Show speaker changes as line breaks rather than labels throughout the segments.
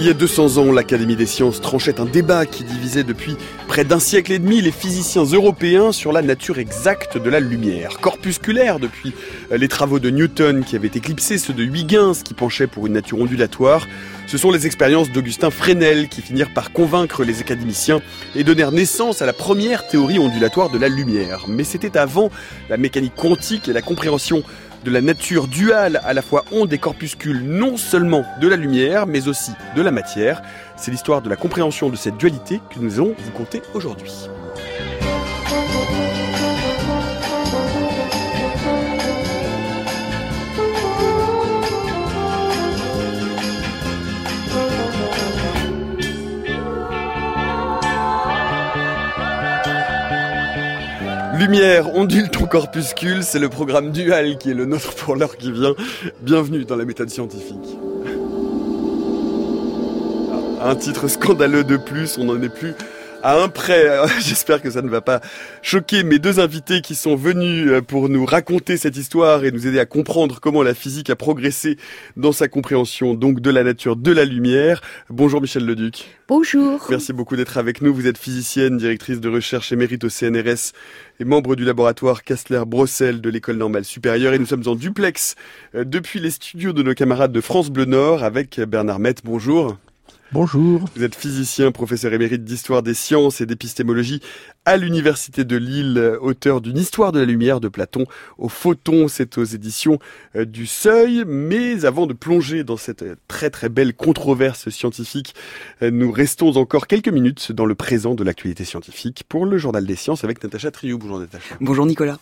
y a 200 ans, l'Académie des sciences tranchait un débat qui divisait depuis près d'un siècle et demi les physiciens européens sur la nature exacte de la lumière. Corpusculaire depuis les travaux de Newton qui avaient éclipsé ceux de Huygens qui penchaient pour une nature ondulatoire. Ce sont les expériences d'Augustin Fresnel qui finirent par convaincre les académiciens et donnèrent naissance à la première théorie ondulatoire de la lumière. Mais c'était avant la mécanique quantique et la compréhension de la nature duale à la fois onde et corpuscule, non seulement de la lumière, mais aussi de la matière. C'est l'histoire de la compréhension de cette dualité que nous allons vous conter aujourd'hui. Lumière, ondule ton corpuscule, c'est le programme dual qui est le nôtre pour l'heure qui vient. Bienvenue dans la méthode scientifique. Un titre scandaleux de plus, on n'en est plus à un près. J'espère que ça ne va pas choquer mes deux invités qui sont venus pour nous raconter cette histoire et nous aider à comprendre comment la physique a progressé dans sa compréhension donc de la nature de la lumière. Bonjour Michèle Leduc.
Bonjour.
Merci beaucoup d'être avec nous. Vous êtes physicienne, directrice de recherche émérite au CNRS et membre du laboratoire Kastler-Brossel de l'École normale supérieure. Et nous sommes en duplex depuis les studios de nos camarades de France Bleu Nord avec Bernard Mette. Bonjour.
Bonjour.
Vous êtes physicien, professeur émérite d'histoire des sciences et d'épistémologie à l'Université de Lille, auteur d'une histoire de la lumière de Platon au Photon, c'est aux éditions du Seuil. Mais avant de plonger dans cette très très belle controverse scientifique, nous restons encore quelques minutes dans le présent de l'actualité scientifique pour le Journal des Sciences avec Natacha Triou. Bonjour Natacha.
Bonjour Nicolas.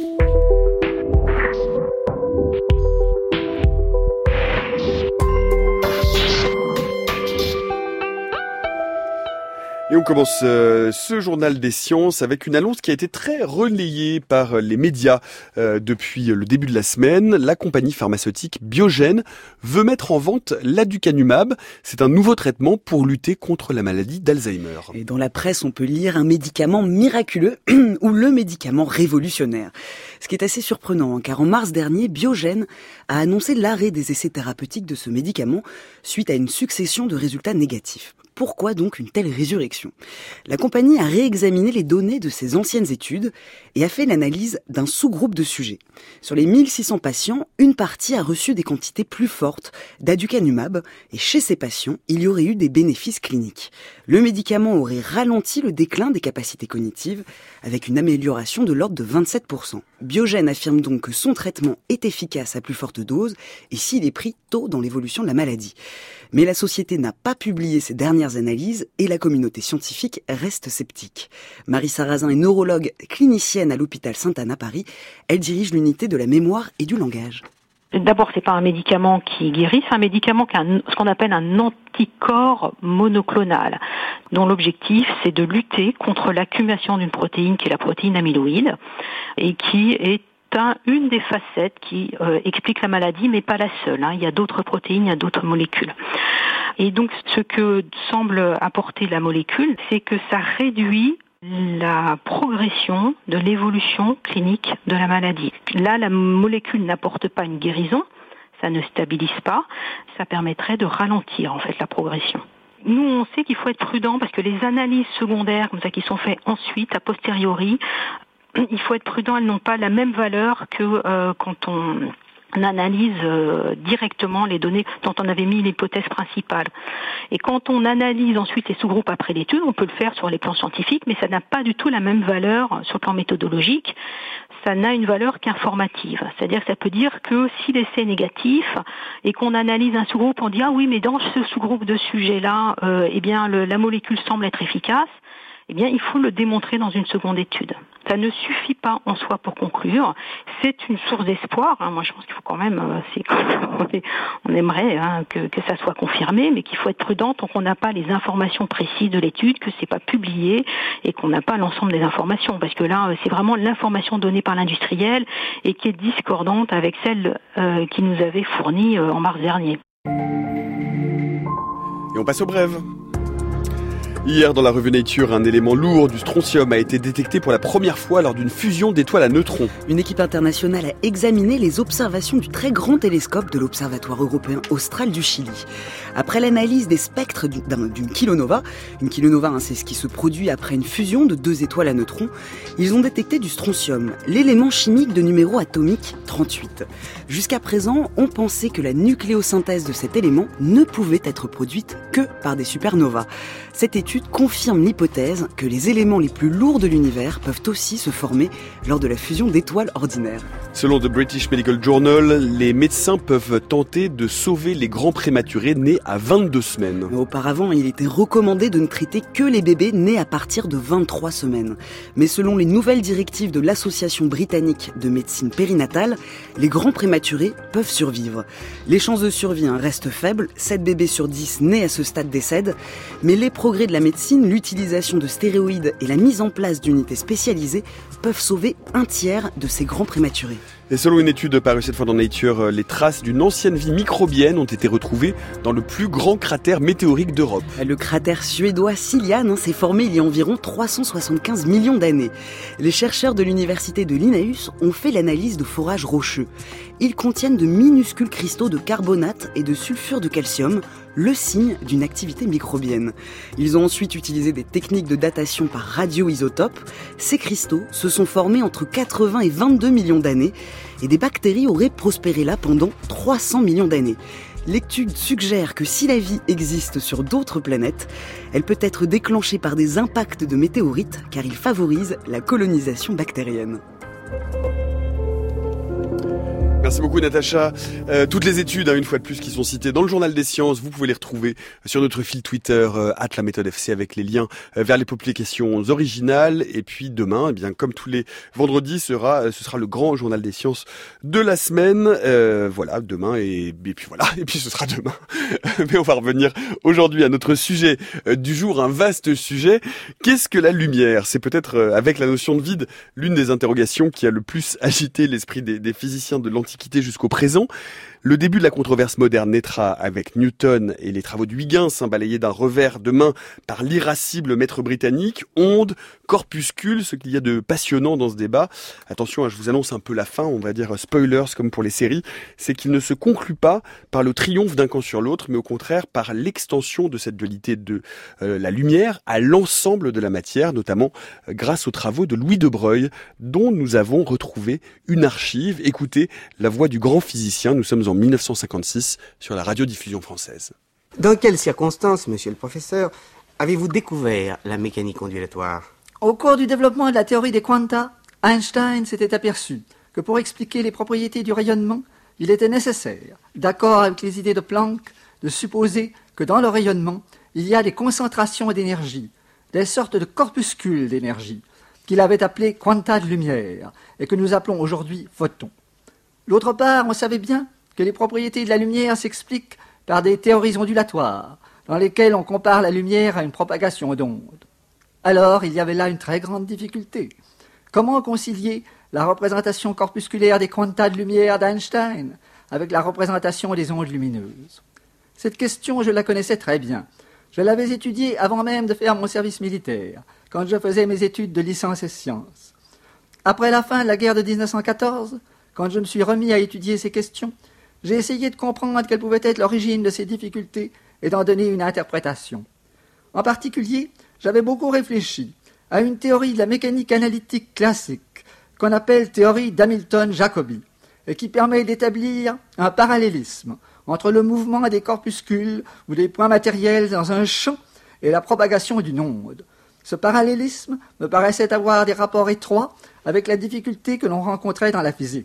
Et on commence ce journal des sciences avec une annonce qui a été très relayée par les médias depuis le début de la semaine. La compagnie pharmaceutique Biogen veut mettre en vente l'aducanumab. C'est un nouveau traitement pour lutter contre la maladie d'Alzheimer.
Et dans la presse, on peut lire un médicament miraculeux ou le médicament révolutionnaire. Ce qui est assez surprenant, car en mars dernier, Biogen a annoncé l'arrêt des essais thérapeutiques de ce médicament suite à une succession de résultats négatifs. Pourquoi donc une telle résurrection ? La compagnie a réexaminé les données de ses anciennes études et a fait l'analyse d'un sous-groupe de sujets. Sur les 1600 patients, une partie a reçu des quantités plus fortes d'aducanumab et chez ces patients, il y aurait eu des bénéfices cliniques. Le médicament aurait ralenti le déclin des capacités cognitives avec une amélioration de l'ordre de 27%. Biogen affirme donc que son traitement est efficace à plus forte dose et s'il est pris tôt dans l'évolution de la maladie. Mais la société n'a pas publié ses dernières analyses et la communauté scientifique reste sceptique. Marie Sarrazin est neurologue clinicienne à l'hôpital Sainte-Anne à Paris. Elle dirige l'unité de la mémoire et du langage.
D'abord, c'est pas un médicament qui guérit, c'est un médicament qui a ce qu'on appelle un anticorps monoclonal, dont l'objectif, c'est de lutter contre l'accumulation d'une protéine qui est la protéine amyloïde et qui est une des facettes qui explique la maladie, mais pas la seule. Il y a d'autres protéines, il y a d'autres molécules. Et donc, ce que semble apporter la molécule, c'est que ça réduit la progression de l'évolution clinique de la maladie. Là, la molécule n'apporte pas une guérison, ça ne stabilise pas, ça permettrait de ralentir en fait la progression. Nous, on sait qu'il faut être prudent parce que les analyses secondaires comme ça qui sont faites ensuite, a posteriori, il faut être prudent, elles n'ont pas la même valeur que quand on analyse directement les données dont on avait mis l'hypothèse principale. Et quand on analyse ensuite les sous-groupes après l'étude, on peut le faire sur les plans scientifiques, mais ça n'a pas du tout la même valeur sur le plan méthodologique. Ça n'a une valeur qu'informative. C'est-à-dire que ça peut dire que si l'essai est négatif et qu'on analyse un sous-groupe, on dit ah oui, mais dans ce sous-groupe de sujets-là, la molécule semble être efficace. Eh bien, il faut le démontrer dans une seconde étude. Ça ne suffit pas en soi pour conclure. C'est une source d'espoir. Moi, je pense qu'il faut quand même, on aimerait que ça soit confirmé, mais qu'il faut être prudent tant qu'on n'a pas les informations précises de l'étude, que c'est pas publié et qu'on n'a pas l'ensemble des informations. Parce que là, c'est vraiment l'information donnée par l'industriel et qui est discordante avec celle qui nous avait fournie en mars dernier.
Et on passe aux brèves. Hier, dans la revue Nature, un élément lourd du strontium a été détecté pour la première fois lors d'une fusion d'étoiles à neutrons.
Une équipe internationale a examiné les observations du très grand télescope de l'Observatoire européen austral du Chili. Après l'analyse des spectres d'une kilonova, une kilonova, c'est ce qui se produit après une fusion de deux étoiles à neutrons, ils ont détecté du strontium, l'élément chimique de numéro atomique 38. Jusqu'à présent, on pensait que la nucléosynthèse de cet élément ne pouvait être produite que par des supernovas. Cette étude confirme l'hypothèse que les éléments les plus lourds de l'univers peuvent aussi se former lors de la fusion d'étoiles ordinaires.
Selon The British Medical Journal, les médecins peuvent tenter de sauver les grands prématurés nés à 22 semaines.
Auparavant, il était recommandé de ne traiter que les bébés nés à partir de 23 semaines. Mais selon les nouvelles directives de l'Association britannique de médecine périnatale, les grands prématurés peuvent survivre. Les chances de survie restent faibles, 7 bébés sur 10 nés à ce stade décèdent, mais les progrès de la médecine, l'utilisation de stéroïdes et la mise en place d'unités spécialisées peuvent sauver un tiers de ces grands prématurés.
Et selon une étude parue cette fois dans Nature, les traces d'une ancienne vie microbienne ont été retrouvées dans le plus grand cratère météorique d'Europe.
Le cratère suédois Silian s'est formé il y a environ 375 millions d'années. Les chercheurs de l'université de Linnaeus ont fait l'analyse de forages rocheux. Ils contiennent de minuscules cristaux de carbonate et de sulfure de calcium, le signe d'une activité microbienne. Ils ont ensuite utilisé des techniques de datation par radioisotope. Ces cristaux se sont formés entre 80 et 22 millions d'années et des bactéries auraient prospéré là pendant 300 millions d'années. L'étude suggère que si la vie existe sur d'autres planètes, elle peut être déclenchée par des impacts de météorites car ils favorisent la colonisation bactérienne.
Merci beaucoup Natacha. Toutes les études, une fois de plus, qui sont citées dans le Journal des Sciences, vous pouvez les retrouver sur notre fil Twitter @laméthode_fc avec les liens vers les publications originales. Et puis demain, comme tous les vendredis, ce sera le grand Journal des Sciences de la semaine. Voilà, demain et puis ce sera demain. Mais on va revenir aujourd'hui à notre sujet du jour, un vaste sujet. Qu'est-ce que la lumière ? C'est peut-être avec la notion de vide l'une des interrogations qui a le plus agité l'esprit des physiciens de l'Antiquité jusqu'au présent. Le début de la controverse moderne naîtra avec Newton et les travaux de Huygens, balayés d'un revers de main par l'irascible maître britannique. Ondes, corpuscules, ce qu'il y a de passionnant dans ce débat. Attention, je vous annonce un peu la fin, on va dire spoilers comme pour les séries, c'est qu'il ne se conclut pas par le triomphe d'un camp sur l'autre, mais au contraire par l'extension de cette dualité de la lumière à l'ensemble de la matière, notamment grâce aux travaux de Louis de Broglie, dont nous avons retrouvé une archive. Écoutez la voix du grand physicien, nous sommes en 1956 sur la radiodiffusion française.
Dans quelles circonstances, monsieur le professeur, avez-vous découvert la mécanique ondulatoire ?
Au cours du développement de la théorie des quanta, Einstein s'était aperçu que pour expliquer les propriétés du rayonnement, il était nécessaire, d'accord avec les idées de Planck, de supposer que dans le rayonnement, il y a des concentrations d'énergie, des sortes de corpuscules d'énergie, qu'il avait appelées quanta de lumière, et que nous appelons aujourd'hui photons. D'autre part, on savait bien que les propriétés de la lumière s'expliquent par des théories ondulatoires, dans lesquelles on compare la lumière à une propagation d'ondes. Alors, il y avait là une très grande difficulté. Comment concilier la représentation corpusculaire des quantas de lumière d'Einstein avec la représentation des ondes lumineuses ? Cette question, je la connaissais très bien. Je l'avais étudiée avant même de faire mon service militaire, quand je faisais mes études de licence et sciences. Après la fin de la guerre de 1914, quand je me suis remis à étudier ces questions, j'ai essayé de comprendre quelle pouvait être l'origine de ces difficultés et d'en donner une interprétation. En particulier, j'avais beaucoup réfléchi à une théorie de la mécanique analytique classique qu'on appelle théorie d'Hamilton-Jacobi et qui permet d'établir un parallélisme entre le mouvement des corpuscules ou des points matériels dans un champ et la propagation d'une onde. Ce parallélisme me paraissait avoir des rapports étroits avec la difficulté que l'on rencontrait dans la physique.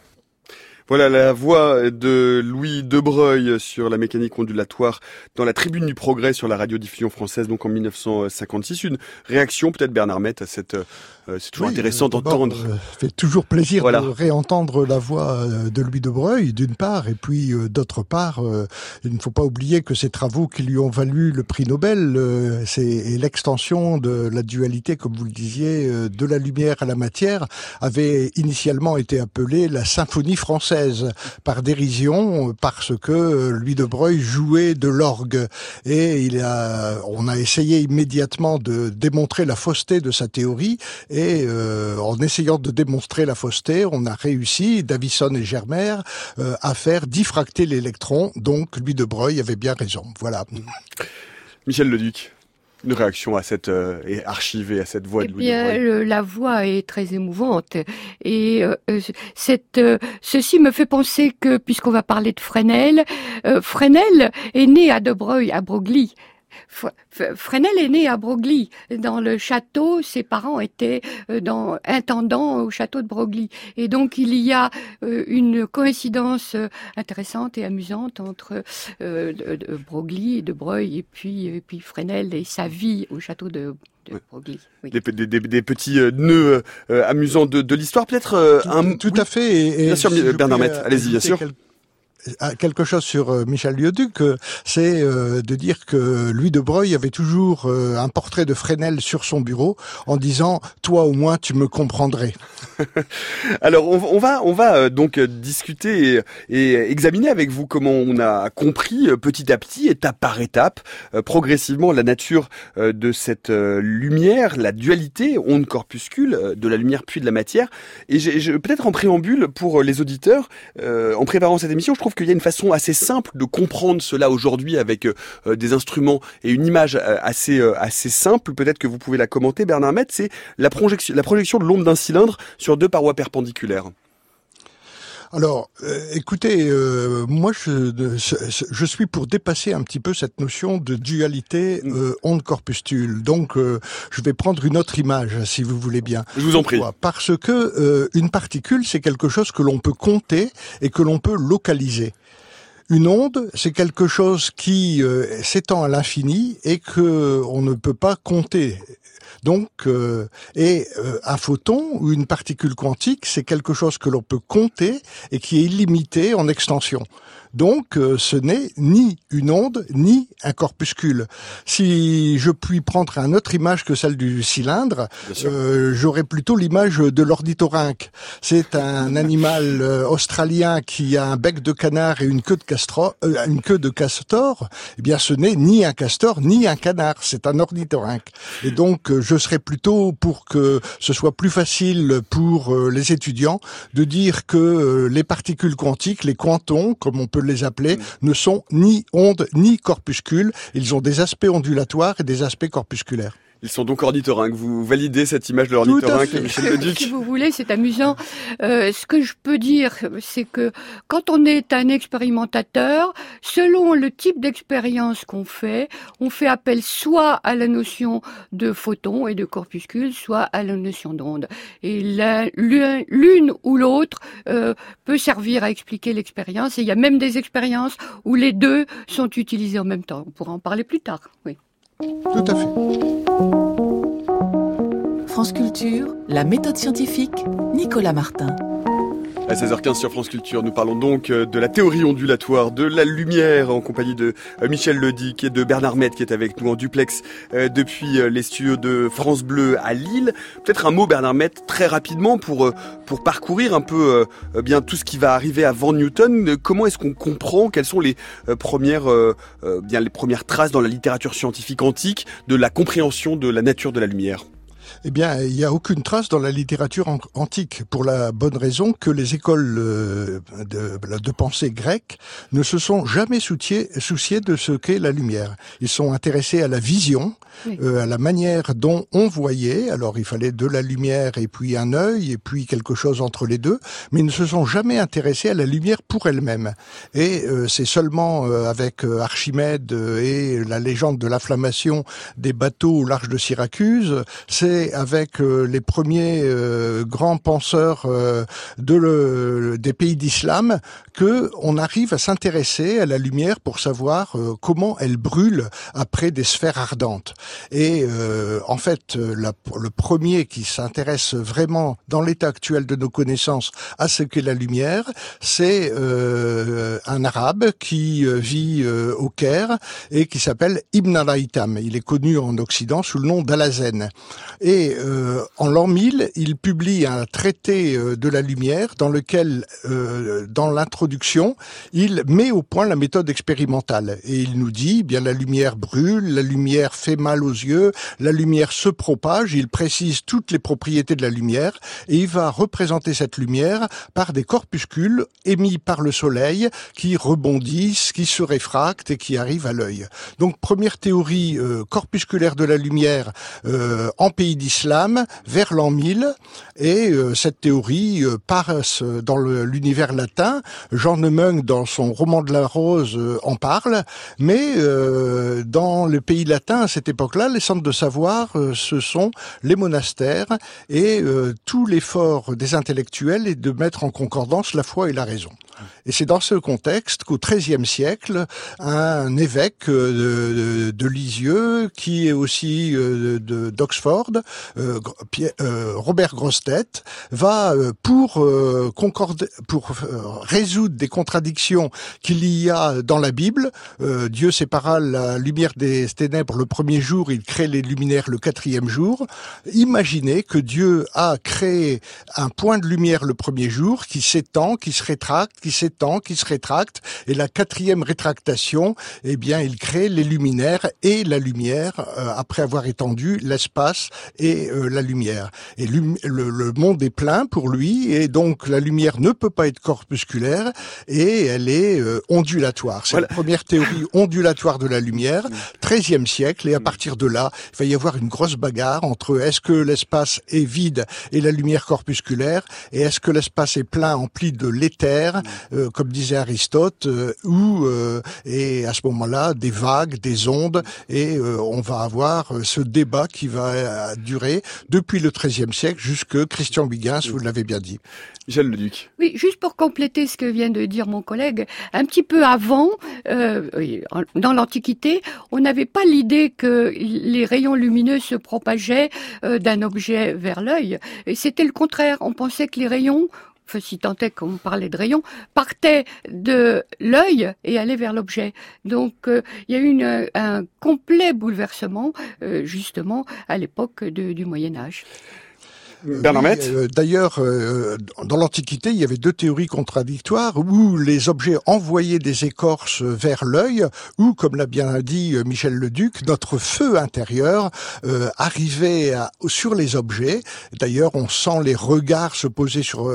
Voilà la voix de Louis de Broglie sur la mécanique ondulatoire dans la Tribune du Progrès sur la radiodiffusion française, donc en 1956. Une réaction peut-être, Bernard Mette, à cette... c'est toujours intéressant d'entendre.
Fait toujours plaisir de réentendre la voix de Louis de Broglie, d'une part, et puis d'autre part, il ne faut pas oublier que ces travaux qui lui ont valu le prix Nobel, c'est l'extension de la dualité, comme vous le disiez, de la lumière à la matière, avait initialement été appelée la symphonie française. française par dérision parce que Louis de Broglie jouait de l'orgue. Et on a essayé immédiatement de démontrer la fausseté de sa théorie et en essayant de démontrer la fausseté, on a réussi, Davison et Germer, à faire diffracter l'électron. Donc Louis de Broglie avait bien raison. Voilà.
Michel Leduc. Une réaction à cette archivée, à cette voix de Louis de Broglie.
La voix est très émouvante et ceci me fait penser que, puisqu'on va parler de Fresnel, Fresnel est né à Broglie. Fresnel est né à Broglie. Dans le château, ses parents étaient intendants au château de Broglie. Et donc, il y a une coïncidence intéressante et amusante entre Broglie et de Broglie et puis Fresnel et sa vie au château de Broglie. Oui.
Des petits nœuds amusants de l'histoire, peut-être
tout à fait.
Bien sûr, Bernard Mette, allez-y, bien sûr.
Quelque chose sur Michel Leduc, c'est de dire que Louis de Broglie avait toujours un portrait de Fresnel sur son bureau en disant « Toi au moins tu me comprendrais ».
Alors on va donc discuter et examiner avec vous comment on a compris petit à petit, étape par étape, progressivement la nature de cette lumière, la dualité onde-corpuscule de la lumière puis de la matière. Et peut-être en préambule pour les auditeurs, en préparant cette émission, je trouve qu'il y a une façon assez simple de comprendre cela aujourd'hui avec des instruments et une image assez simple. Peut-être que vous pouvez la commenter, Bernard Mette. C'est la projection de l'onde d'un cylindre sur deux parois perpendiculaires.
Alors, écoutez, moi je suis pour dépasser un petit peu cette notion de dualité onde-corpuscule. Donc, je vais prendre une autre image, si vous voulez bien.
Je vous en prie.
Parce que une particule, c'est quelque chose que l'on peut compter et que l'on peut localiser. Une onde, c'est quelque chose qui s'étend à l'infini et que on ne peut pas compter. Donc, un photon ou une particule quantique, c'est quelque chose que l'on peut compter et qui est illimité en extension. Donc, ce n'est ni une onde, ni un corpuscule. Si je puis prendre une autre image que celle du cylindre, j'aurais plutôt l'image de l'ornithorynque. C'est un animal australien qui a un bec de canard et une queue de castor. Eh bien, ce n'est ni un castor, ni un canard. C'est un ornithorynque. Et donc, je serais plutôt pour que ce soit plus facile pour les étudiants de dire que les particules quantiques, les quantons, comme on peut les appeler, ne sont ni ondes ni corpuscules. Ils ont des aspects ondulatoires et des aspects corpusculaires.
Ils sont donc ornithorynques. Vous validez cette image de l'ornithorynque, Michel Leduc?
Si vous voulez, c'est amusant. Ce que je peux dire, c'est que quand on est un expérimentateur, selon le type d'expérience qu'on fait, on fait appel soit à la notion de photon et de corpuscule, soit à la notion d'onde. Et l'une ou l'autre peut servir à expliquer l'expérience. Et il y a même des expériences où les deux sont utilisés en même temps. On pourra en parler plus tard. Oui.
Tout à fait.
France Culture, la méthode scientifique, Nicolas Martin.
À 16h15 sur France Culture, nous parlons donc de la théorie ondulatoire, de la lumière, en compagnie de Michel Leduc et de Bernard Mette qui est avec nous en duplex depuis les studios de France Bleu à Lille. Peut-être un mot, Bernard Mette, très rapidement pour parcourir un peu bien tout ce qui va arriver avant Newton. Comment est-ce qu'on comprend quelles sont les premières traces dans la littérature scientifique antique de la compréhension de la nature de la lumière?
Eh bien, il n'y a aucune trace dans la littérature antique, pour la bonne raison que les écoles de pensée grecques ne se sont jamais souciées de ce qu'est la lumière. Ils sont intéressés à la vision, à la manière dont on voyait. Alors, il fallait de la lumière et puis un œil et puis quelque chose entre les deux, mais ils ne se sont jamais intéressés à la lumière pour elle-même. Et c'est seulement avec Archimède et la légende de l'inflammation des bateaux au large de Syracuse, c'est avec les premiers grands penseurs des pays d'islam que on arrive à s'intéresser à la lumière pour savoir comment elle brûle après des sphères ardentes. Et en fait, le premier qui s'intéresse vraiment dans l'état actuel de nos connaissances à ce qu'est la lumière, c'est un arabe qui vit au Caire et qui s'appelle Ibn al-Haytham. Il est connu en Occident sous le nom d'Al-Hazen. Et Et en l'an 1000, il publie un traité de la lumière dans lequel, dans l'introduction, il met au point la méthode expérimentale. Et il nous dit, bien, la lumière brûle, la lumière fait mal aux yeux, la lumière se propage. Il précise toutes les propriétés de la lumière et il va représenter cette lumière par des corpuscules émis par le soleil qui rebondissent, qui se réfractent et qui arrivent à l'œil. Donc, première théorie corpusculaire de la lumière en pays d'islam vers l'an 1000, et cette théorie passe dans l'univers latin. Jean Nemeung, dans son roman de la Rose, en parle, mais dans le pays latin à cette époque-là, les centres de savoir, ce sont les monastères, et tout l'effort des intellectuels est de mettre en concordance la foi et la raison. Et c'est dans ce contexte qu'au XIIIe siècle, un évêque de Lisieux, qui est aussi d'Oxford, Robert Grossetête, va pour résoudre des contradictions qu'il y a dans la Bible. Dieu sépara la lumière des ténèbres le premier jour, il crée les luminaires le quatrième jour. Imaginez que Dieu a créé un point de lumière le premier jour qui s'étend, qui se rétracte, qui s'étend, qui se rétracte, et la quatrième rétractation, eh bien, il crée les luminaires et la lumière, après avoir étendu l'espace et la lumière. Et le monde est plein pour lui, et donc la lumière ne peut pas être corpusculaire, et elle est ondulatoire. C'est la première théorie ondulatoire de la lumière, XIIIe siècle, et à partir de là, il va y avoir une grosse bagarre entre est-ce que l'espace est vide et la lumière corpusculaire, et est-ce que l'espace est plein, empli de l'éther, comme disait Aristote, et à ce moment-là, des vagues, des ondes, et on va avoir ce débat qui va durer depuis le XIIIe siècle jusque Christian Huygens, vous l'avez bien dit.
Michel Leduc.
Oui, juste pour compléter ce que vient de dire mon collègue, un petit peu avant, dans l'Antiquité, on n'avait pas l'idée que les rayons lumineux se propageaient d'un objet vers l'œil. Et c'était le contraire. On pensait que les rayons, enfin, si tant est qu'on parlait de rayons, partaient de l'œil et allaient vers l'objet. Donc, il y a eu un complet bouleversement, justement, à l'époque du Moyen-Âge.
Bernard Mette.
D'ailleurs, dans l'Antiquité, il y avait deux théories contradictoires, où les objets envoyaient des écorces vers l'œil, ou, comme l'a bien dit Michel Leduc, notre feu intérieur arrivait sur les objets. D'ailleurs, on sent les regards se poser sur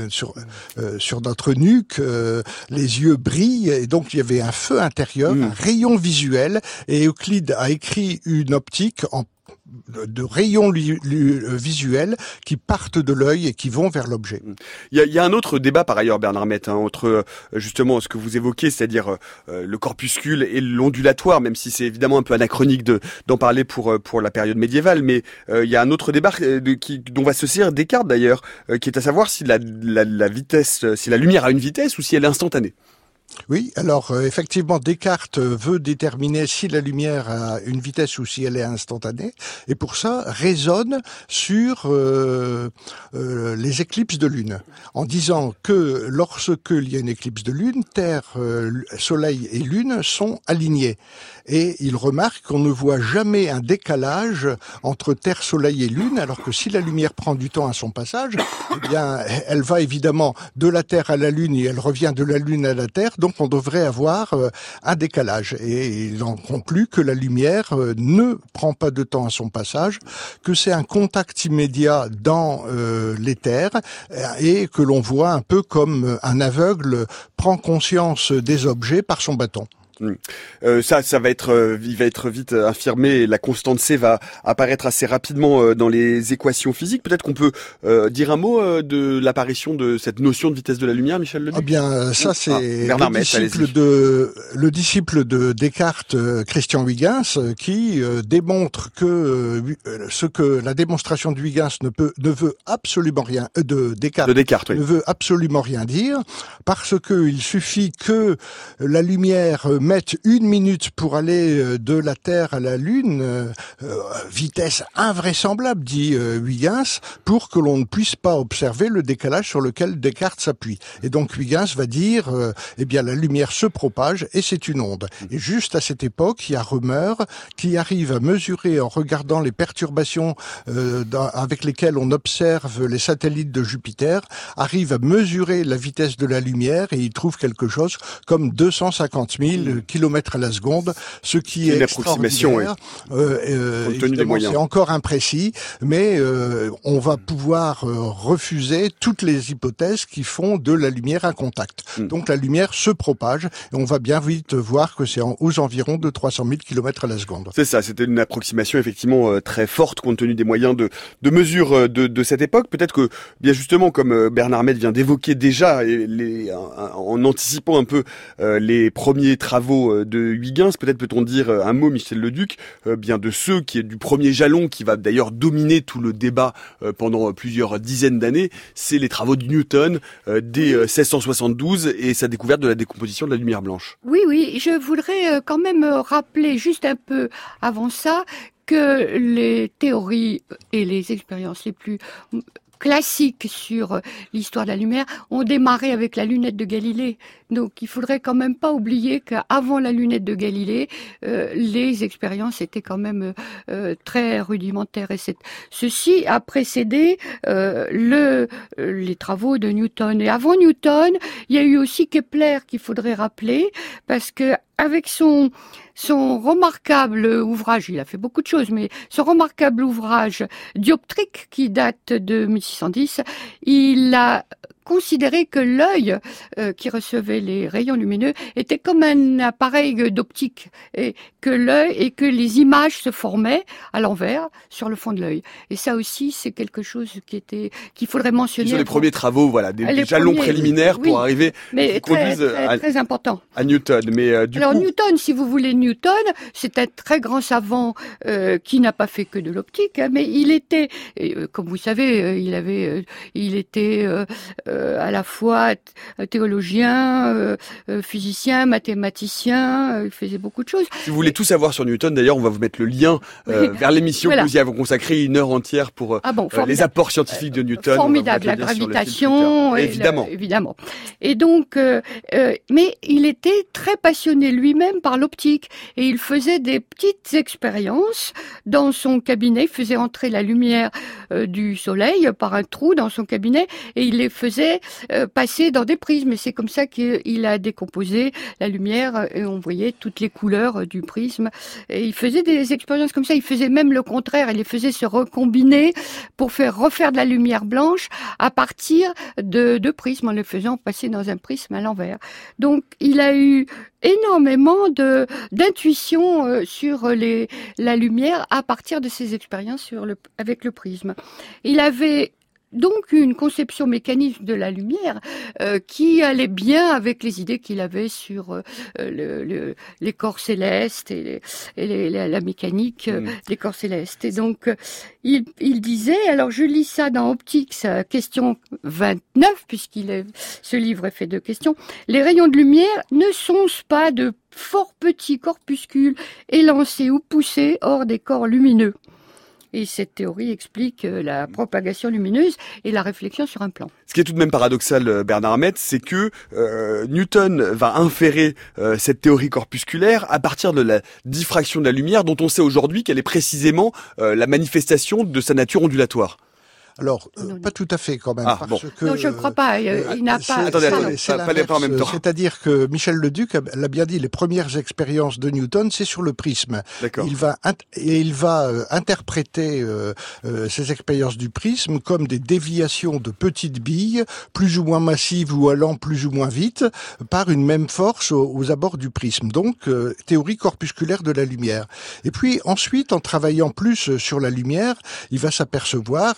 notre nuque, les yeux brillent, et donc il y avait un feu intérieur, un rayon visuel, et Euclide a écrit une optique de rayons visuels qui partent de l'œil et qui vont vers l'objet.
Il y a un autre débat par ailleurs, Bernard Mette, entre justement ce que vous évoquez, c'est-à-dire le corpuscule et l'ondulatoire, même si c'est évidemment un peu anachronique d'en parler pour la période médiévale, mais il y a un autre débat dont va se saisir Descartes d'ailleurs, qui est à savoir si la vitesse, si la lumière a une vitesse ou si elle est instantanée.
Oui, alors effectivement, Descartes veut déterminer si la lumière a une vitesse ou si elle est instantanée, et pour ça raisonne sur les éclipses de lune, en disant que lorsqu'il y a une éclipse de lune, Terre, Soleil et Lune sont alignés. Et il remarque qu'on ne voit jamais un décalage entre Terre, Soleil et Lune, alors que si la lumière prend du temps à son passage, eh bien, elle va évidemment de la Terre à la Lune et elle revient de la Lune à la Terre, donc on devrait avoir un décalage. Et il en conclut que la lumière ne prend pas de temps à son passage, que c'est un contact immédiat dans l'éther, et que l'on voit un peu comme un aveugle prend conscience des objets par son bâton.
Ça va être, il va être vite infirmé. La constante C va apparaître assez rapidement dans les équations physiques. Peut-être qu'on peut dire un mot de l'apparition de cette notion de vitesse de la lumière, Michel Leduc.
Ah bien, ça c'est le disciple de Descartes, Christian Huygens, qui démontre que la démonstration de Huygens ne veut absolument rien de Descartes
oui.
ne veut absolument rien dire, parce que il suffit que la lumière mettent 1 minute pour aller de la Terre à la Lune, vitesse invraisemblable, dit Huygens, pour que l'on ne puisse pas observer le décalage sur lequel Descartes s'appuie. Et donc Huygens va dire, eh bien la lumière se propage et c'est une onde. Et juste à cette époque, il y a Rømer qui arrive à mesurer en regardant les perturbations avec lesquelles on observe les satellites de Jupiter, arrive à mesurer la vitesse de la lumière et il trouve quelque chose comme 250 000 km à la seconde, ce qui est extraordinaire.
Compte tenu des moyens.
C'est encore imprécis, mais on va pouvoir refuser toutes les hypothèses qui font de la lumière un contact. Donc la lumière se propage et on va bien vite voir que c'est aux environs de 300 000 km à la seconde.
C'est ça, c'était une approximation effectivement très forte compte tenu des moyens de mesure de cette époque. Peut-être que, bien justement, comme Bernard Mette vient d'évoquer déjà, en anticipant un peu les premiers travaux de Huygens, peut-être peut-on dire un mot, Michel Leduc, bien de ceux qui est du premier jalon qui va d'ailleurs dominer tout le débat pendant plusieurs dizaines d'années, c'est les travaux de Newton dès 1672 et sa découverte de la décomposition de la lumière blanche.
Oui, je voudrais quand même rappeler juste un peu avant ça que les théories et les expériences les plus classiques sur l'histoire de la lumière ont démarré avec la lunette de Galilée. Donc il faudrait quand même pas oublier qu'avant la lunette de Galilée, les expériences étaient quand même très rudimentaires. Et ceci a précédé les travaux de Newton. Et avant Newton, il y a eu aussi Kepler qu'il faudrait rappeler, parce que avec son remarquable ouvrage, il a fait beaucoup de choses, mais son remarquable ouvrage dioptrique qui date de 1610, il a considéré que l'œil qui recevait les rayons lumineux était comme un appareil d'optique et que les images se formaient à l'envers sur le fond de l'œil. Et ça aussi, c'est quelque chose qu'il faudrait mentionner.
Sur les premiers travaux, voilà, des jalons préliminaires pour arriver,
mais très important.
À Newton. Mais
Newton, si vous voulez, c'est un très grand savant qui n'a pas fait que de l'optique, hein, mais il était, comme vous savez, il était à la fois théologien, physicien, mathématicien, il faisait beaucoup de choses.
Si vous voulez tout savoir sur Newton, d'ailleurs, on va vous mettre le lien vers l'émission que vous y avez consacré 1 heure entière pour les apports scientifiques de Newton.
Formidable, la gravitation, évidemment. Et donc, mais il était très passionné lui-même par l'optique et il faisait des petites expériences dans son cabinet. Il faisait entrer la lumière du soleil par un trou dans son cabinet et il les faisait passer dans des prismes. Et c'est comme ça qu'il a décomposé la lumière et on voyait toutes les couleurs du prisme. Et il faisait des expériences comme ça. Il faisait même le contraire. Il les faisait se recombiner pour refaire de la lumière blanche à partir de prismes en les faisant passer dans un prisme à l'envers. Donc il a eu énormément d'intuition sur la lumière à partir de ses expériences avec le prisme. Il avait donc une conception mécanique de la lumière qui allait bien avec les idées qu'il avait sur les corps célestes et la mécanique des corps célestes. Et donc il disait, alors je lis ça dans Optics, question 29, ce livre est fait de questions, les rayons de lumière ne sont pas de fort petits corpuscules élancés ou poussés hors des corps lumineux. Et cette théorie explique la propagation lumineuse et la réflexion sur un plan.
Ce qui est tout de même paradoxal, Bernard Mette, c'est que Newton va inférer cette théorie corpusculaire à partir de la diffraction de la lumière, dont on sait aujourd'hui qu'elle est précisément la manifestation de sa nature ondulatoire.
Alors, pas tout à fait quand même.
Non, je ne crois pas. Il n'a pas...
Attendez, pas en même temps.
C'est-à-dire que Michel Leduc l'a bien dit, les premières expériences de Newton, c'est sur le prisme.
D'accord.
Il va interpréter ces expériences du prisme comme des déviations de petites billes, plus ou moins massives ou allant plus ou moins vite, par une même force aux abords du prisme. Donc, théorie corpusculaire de la lumière. Et puis ensuite, en travaillant plus sur la lumière, il va s'apercevoir,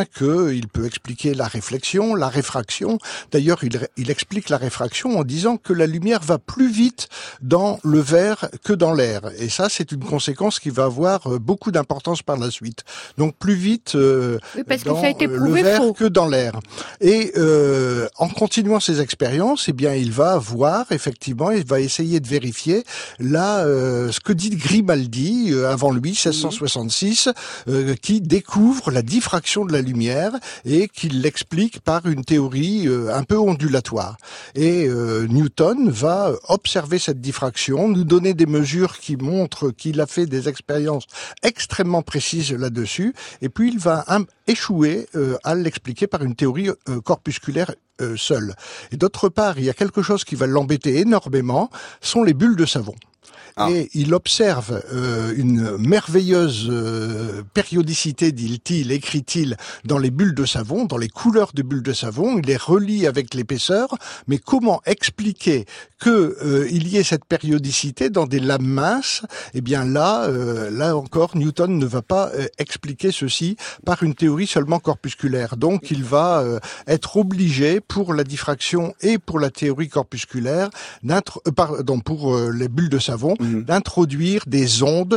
qu'il peut expliquer la réflexion, la réfraction. D'ailleurs, il explique la réfraction en disant que la lumière va plus vite dans le verre que dans l'air. Et ça, c'est une conséquence qui va avoir beaucoup d'importance par la suite. Donc plus vite dans le verre que dans l'air. Et en continuant ses expériences, eh bien, il va voir, effectivement, il va essayer de vérifier là ce que dit Grimaldi, avant lui, 1666, qui découvre la diffraction de la lumière et qui l'explique par une théorie un peu ondulatoire. Et Newton va observer cette diffraction, nous donner des mesures qui montrent qu'il a fait des expériences extrêmement précises là-dessus, et puis il va échouer à l'expliquer par une théorie corpusculaire seule. Et d'autre part, il y a quelque chose qui va l'embêter énormément, sont les bulles de savon. Et il observe une merveilleuse périodicité, dit-il, écrit-il, dans les bulles de savon, dans les couleurs de bulles de savon. Il les relie avec l'épaisseur, mais comment expliquer que il y ait cette périodicité dans des lames minces? Eh bien là encore, Newton ne va pas expliquer ceci par une théorie seulement corpusculaire. Donc il va être obligé, pour la diffraction et pour la théorie corpusculaire, pour les bulles de savon, d'introduire des ondes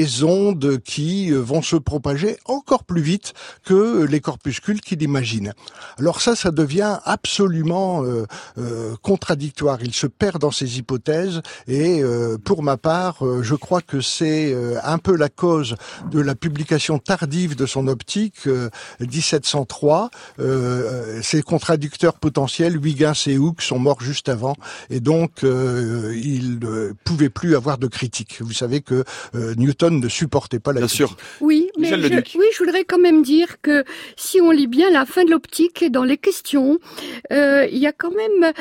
qui vont se propager encore plus vite que les corpuscules qu'il imagine. Alors ça devient absolument contradictoire. Il se perd dans ses hypothèses et pour ma part, je crois que c'est un peu la cause de la publication tardive de son optique, 1703. Ses contradicteurs potentiels, Huygens et Hooke, sont morts juste avant et donc il ne pouvait plus avoir de critique. Vous savez que Newton ne supportait pas la critique.
Bien sûr.
Oui, mais je voudrais quand même dire que si on lit bien la fin de l'optique, dans les questions, il y a quand même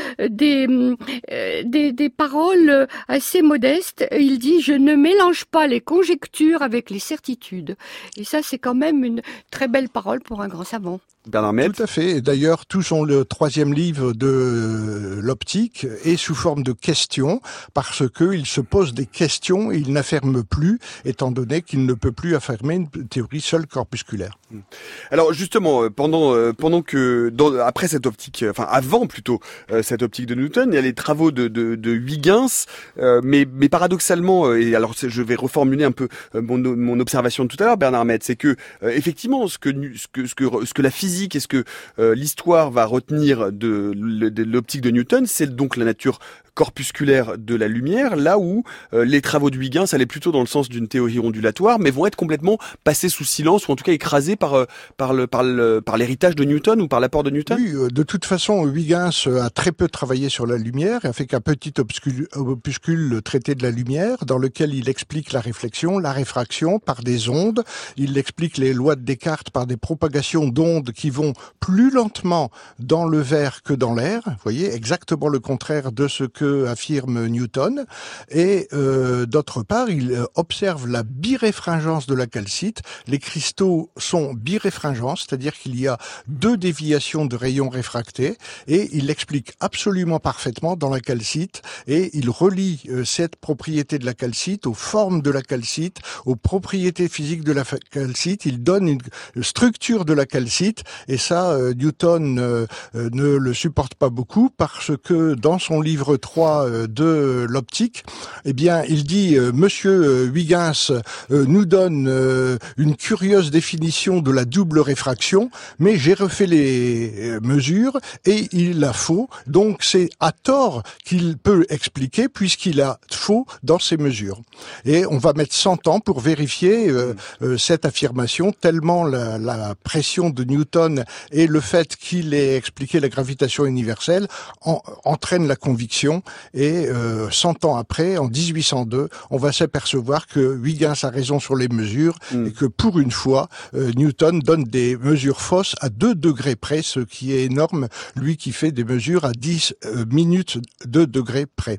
des paroles assez modestes. Il dit « Je ne mélange pas les conjectures avec les certitudes ». Et ça, c'est quand même une très belle parole pour un grand savant.
Bernard Metz.
Tout à fait. D'ailleurs, tout le troisième livre de l'optique est sous forme de questions, parce que il se pose des questions et il n'affirme plus, étant donné qu'il ne peut plus affirmer une théorie seule corpusculaire.
Alors justement, après cette optique, enfin avant plutôt cette optique de Newton, il y a les travaux de Huygens, mais paradoxalement, et alors je vais reformuler un peu mon observation de tout à l'heure, Bernard Metz, c'est que effectivement ce que la physique et ce que l'histoire va retenir de l'optique de Newton, c'est donc la nature corpusculaire de la lumière, là où les travaux de Huygens allaient plutôt dans le sens d'une théorie ondulatoire, mais vont être complètement passés sous silence, ou en tout cas écrasés par l'héritage de Newton ou par l'apport de Newton.
Oui, de toute façon, Huygens a très peu travaillé sur la lumière, il a fait qu'un petit opuscule, le traité de la lumière, dans lequel il explique la réflexion, la réfraction par des ondes, il explique les lois de Descartes par des propagations d'ondes qui vont plus lentement dans le verre que dans l'air, vous voyez, exactement le contraire de ce que affirme Newton, et d'autre part, il observe la biréfringence de la calcite. Les cristaux sont biréfringents, c'est-à-dire qu'il y a 2 déviations de rayons réfractés, et il l'explique absolument parfaitement dans la calcite, et il relie cette propriété de la calcite aux formes de la calcite, aux propriétés physiques de la calcite. Il donne une structure de la calcite, et ça, Newton ne le supporte pas beaucoup, parce que dans son livre 3 de l'optique, eh bien, il dit Monsieur Huygens nous donne une curieuse définition de la double réfraction, mais j'ai refait les mesures et il a faux. Donc c'est à tort qu'il peut expliquer, puisqu'il a faux dans ses mesures. Et on va mettre 100 ans pour vérifier cette affirmation, tellement la pression de Newton et le fait qu'il ait expliqué la gravitation universelle entraîne la conviction. Et 100 ans après, en 1802, on va s'apercevoir que Huygens a raison sur les mesures et que pour une fois, Newton donne des mesures fausses à 2 degrés près, ce qui est énorme, lui qui fait des mesures à 10 minutes de degrés près.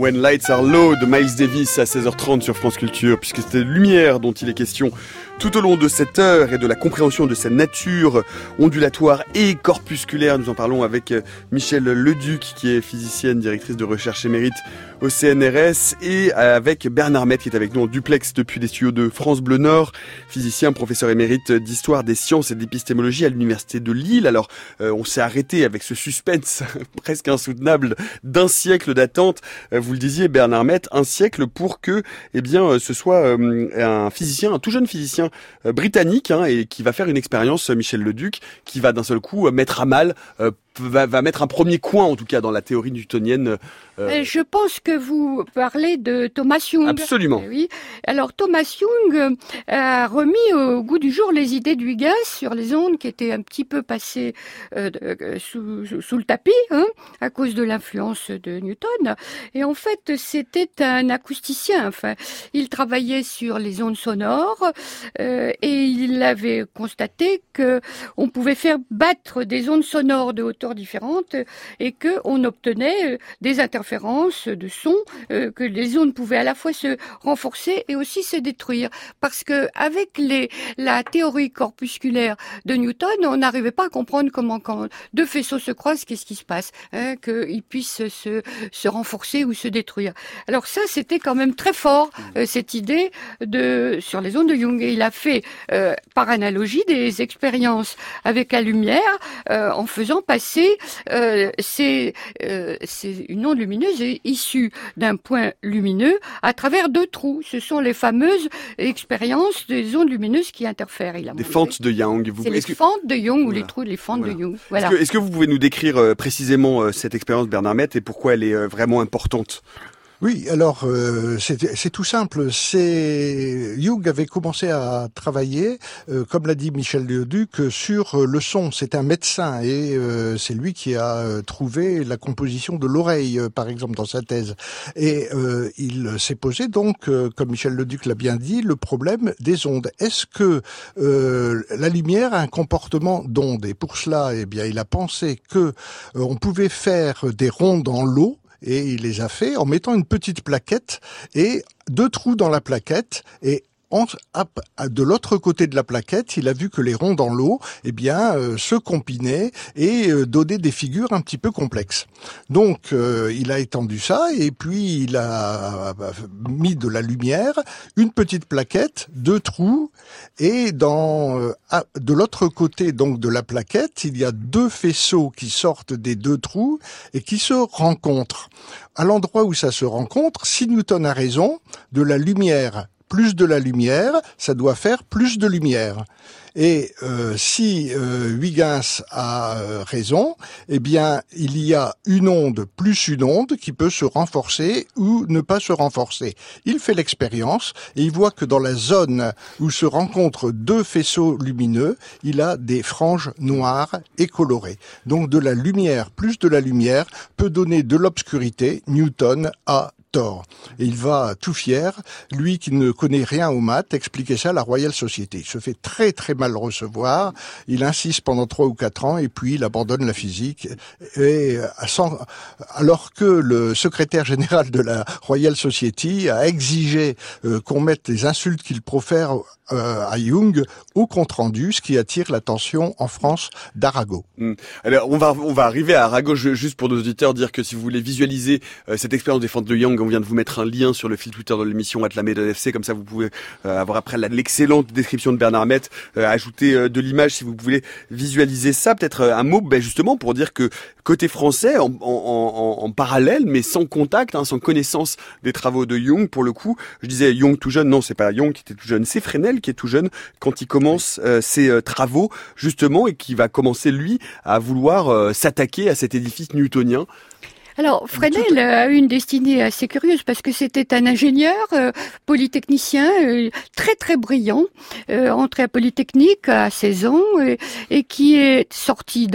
When Lights Are Low de Miles Davis à 16h30 sur France Culture, puisque c'était lumière dont il est question tout au long de cette heure et de la compréhension de sa nature ondulatoire et corpusculaire. Nous en parlons avec Michèle Leduc, qui est physicienne, directrice de recherche émérite au CNRS, et avec Bernard Mette, qui est avec nous en duplex depuis les studios de France Bleu Nord, physicien, professeur émérite d'histoire des sciences et d'épistémologie à l'université de Lille. Alors, on s'est arrêté avec ce suspense presque insoutenable d'un siècle d'attente. Vous le disiez, Bernard Mette, un siècle pour que, ce soit un physicien, un tout jeune physicien britannique, et qui va faire une expérience, Michèle Leduc, qui va d'un seul coup mettre à mal, va mettre un premier coin en tout cas dans la théorie newtonienne.
Je pense que vous parlez de Thomas Young.
Absolument.
Oui. Alors Thomas Young a remis au goût du jour les idées d'Huygens sur les ondes qui étaient un petit peu passées sous le tapis, à cause de l'influence de Newton. Et en fait, c'était un acousticien. Enfin, il travaillait sur les ondes sonores et il avait constaté que on pouvait faire battre des ondes sonores de hauteur différentes et que on obtenait des interférences de son, que les ondes pouvaient à la fois se renforcer et aussi se détruire, parce que avec la théorie corpusculaire de Newton, on n'arrivait pas à comprendre comment, quand deux faisceaux se croisent, qu'est-ce qui se passe, qu'ils puissent se renforcer ou se détruire. Alors ça, c'était quand même très fort, cette idée sur les ondes de Young, et il a fait par analogie des expériences avec la lumière en faisant passer c'est une onde lumineuse issue d'un point lumineux à travers deux trous. Ce sont les fameuses expériences des ondes lumineuses qui interfèrent.
Des fentes de Young.
C'est les fentes de Young ou les trous, les fentes de Young. Voilà.
Est-ce que vous pouvez nous décrire précisément cette expérience, Bernard Mette, et pourquoi elle est vraiment importante ?
Oui, alors c'est tout simple. Young avait commencé à travailler, comme l'a dit Michèle Leduc, sur le son. C'est un médecin et c'est lui qui a trouvé la composition de l'oreille, par exemple, dans sa thèse. Et il s'est posé donc, comme Michèle Leduc l'a bien dit, le problème des ondes. Est-ce que la lumière a un comportement d'onde ? Et pour cela, il a pensé que on pouvait faire des ronds dans l'eau. Et il les a fait en mettant une petite plaquette et deux trous dans la plaquette, et de l'autre côté de la plaquette, il a vu que les ronds dans l'eau, se combinaient et donnaient des figures un petit peu complexes. Donc, il a étendu ça et puis il a mis de la lumière, une petite plaquette, deux trous, et de l'autre côté donc de la plaquette, il y a deux faisceaux qui sortent des deux trous et qui se rencontrent. À l'endroit où ça se rencontre, si Newton a raison, de la lumière plus de la lumière, ça doit faire plus de lumière. Et si Huygens a raison, il y a une onde plus une onde qui peut se renforcer ou ne pas se renforcer. Il fait l'expérience et il voit que dans la zone où se rencontrent deux faisceaux lumineux, il a des franges noires et colorées. Donc de la lumière plus de la lumière peut donner de l'obscurité. Newton a tort. Et il va tout fier, lui qui ne connaît rien aux maths, expliquer ça à la Royal Society. Il se fait très très mal recevoir, il insiste pendant 3 ou 4 ans et puis il abandonne la physique. Et alors que le secrétaire général de la Royal Society a exigé qu'on mette les insultes qu'il profère à Young au compte-rendu, ce qui attire l'attention en France d'Arago.
Alors on va arriver à Arago, juste pour nos auditeurs dire que si vous voulez visualiser cette expérience des fentes de Young, on vient de vous mettre un lien sur le fil Twitter de l'émission @laméthode_fc, comme ça vous pouvez avoir après l'excellente description de Bernard Mette, ajouter de l'image si vous voulez visualiser ça. Peut-être un mot justement pour dire que côté français, en parallèle, mais sans contact, sans connaissance des travaux de Young, pour le coup, je disais Young tout jeune, non c'est pas Young qui était tout jeune, c'est Fresnel qui est tout jeune quand il commence ses travaux justement, et qui va commencer lui à vouloir s'attaquer à cet édifice newtonien.
Alors, Fresnel a eu une destinée assez curieuse parce que c'était un ingénieur polytechnicien très très brillant, entré à Polytechnique à 16 ans et qui est sorti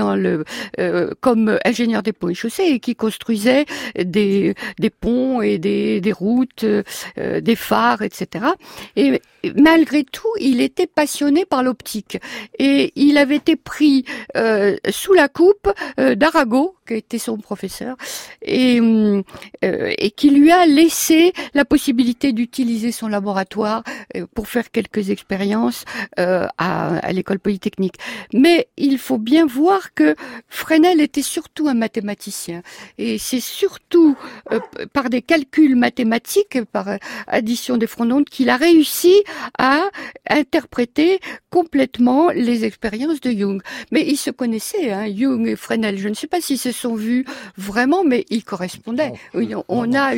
comme ingénieur des ponts et chaussées et qui construisait des ponts et des routes, des phares, etc. Et malgré tout, il était passionné par l'optique et il avait été pris sous la coupe d'Arago, qui était son professeur, et qui lui a laissé la possibilité d'utiliser son laboratoire pour faire quelques expériences à l'école polytechnique. Mais il faut bien voir que Fresnel était surtout un mathématicien, et c'est surtout par des calculs mathématiques, par addition des fronts d'onde, qu'il a réussi à interpréter complètement les expériences de Jung. Mais ils se connaissaient, hein, Jung et Fresnel. Je ne sais pas s'ils se sont vus vraiment, mais ils correspondaient. On a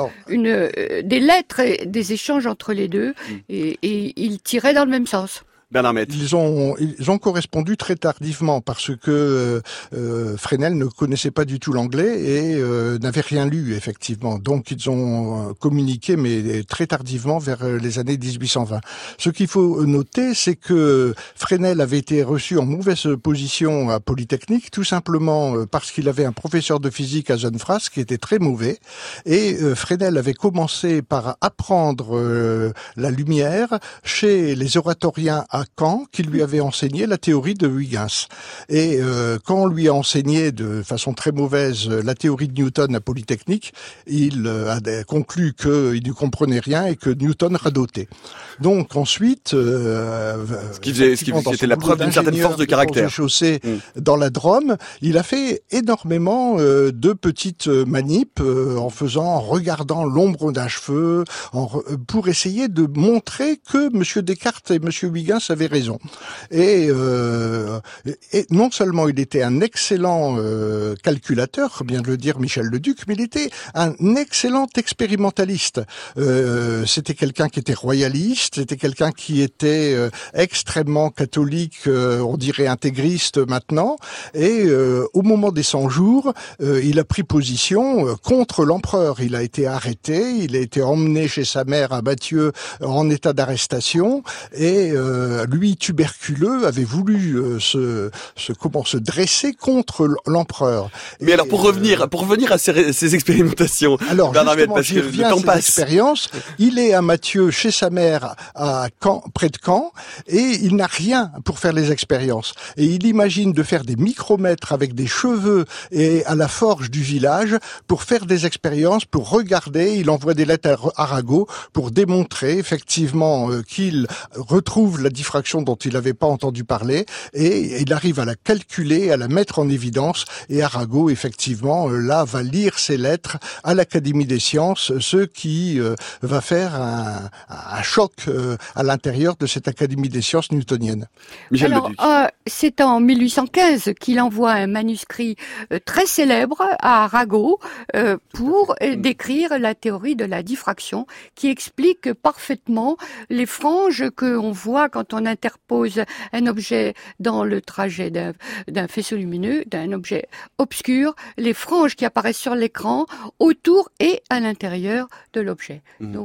des lettres et des échanges entre les deux, et ils tiraient dans le même sens.
Bernard Mette.
Ils ont correspondu très tardivement parce que Fresnel ne connaissait pas du tout l'anglais et n'avait rien lu effectivement. Donc ils ont communiqué mais très tardivement vers les années 1820. Ce qu'il faut noter, c'est que Fresnel avait été reçu en mauvaise position à Polytechnique, tout simplement parce qu'il avait un professeur de physique à Zonnefras qui était très mauvais, et Fresnel avait commencé par apprendre la lumière chez les oratoriens à Caen, qui lui avait enseigné la théorie de Huygens. Et quand on lui a enseigné de façon très mauvaise la théorie de Newton à Polytechnique, il a conclu qu'il ne comprenait rien et que Newton radotait. Donc ensuite,
ce qui était la preuve d'une certaine force de caractère.
Dans la Drôme, il a fait énormément de petites manips en regardant l'ombre d'un cheveu, pour essayer de montrer que M. Descartes et M. Huygens avaient raison. Et non seulement il était un excellent calculateur, bien de le dire Michel Leduc, mais il était un excellent expérimentaliste. C'était quelqu'un qui était royaliste, c'était quelqu'un qui était extrêmement catholique, on dirait intégriste maintenant, et au moment des 100 jours, il a pris position contre l'empereur. Il a été arrêté, il a été emmené chez sa mère à Mathieu en état d'arrestation, et lui, tuberculeux, avait voulu se dresser contre l'empereur.
Mais alors pour revenir à ces expérimentations,
alors justement, parce que le temps passe. Expérience, il est à Mathieu chez sa mère à Caen, près de Caen, et il n'a rien pour faire les expériences. Et il imagine de faire des micromètres avec des cheveux et à la forge du village pour faire des expériences, pour regarder. Il envoie des lettres à Arago pour démontrer effectivement qu'il retrouve la diffraction dont il n'avait pas entendu parler, et il arrive à la calculer, à la mettre en évidence, et Arago effectivement là va lire ces lettres à l'Académie des sciences, ce qui va faire un choc à l'intérieur de cette Académie des sciences newtonienne.
Michel
Alors, c'est en 1815 qu'il envoie un manuscrit très célèbre à Arago pour décrire la théorie de la diffraction, qui explique parfaitement les franges que on voit quand on interpose un objet dans le trajet d'un faisceau lumineux, d'un objet obscur, les franges qui apparaissent sur l'écran autour et à l'intérieur de l'objet. Donc,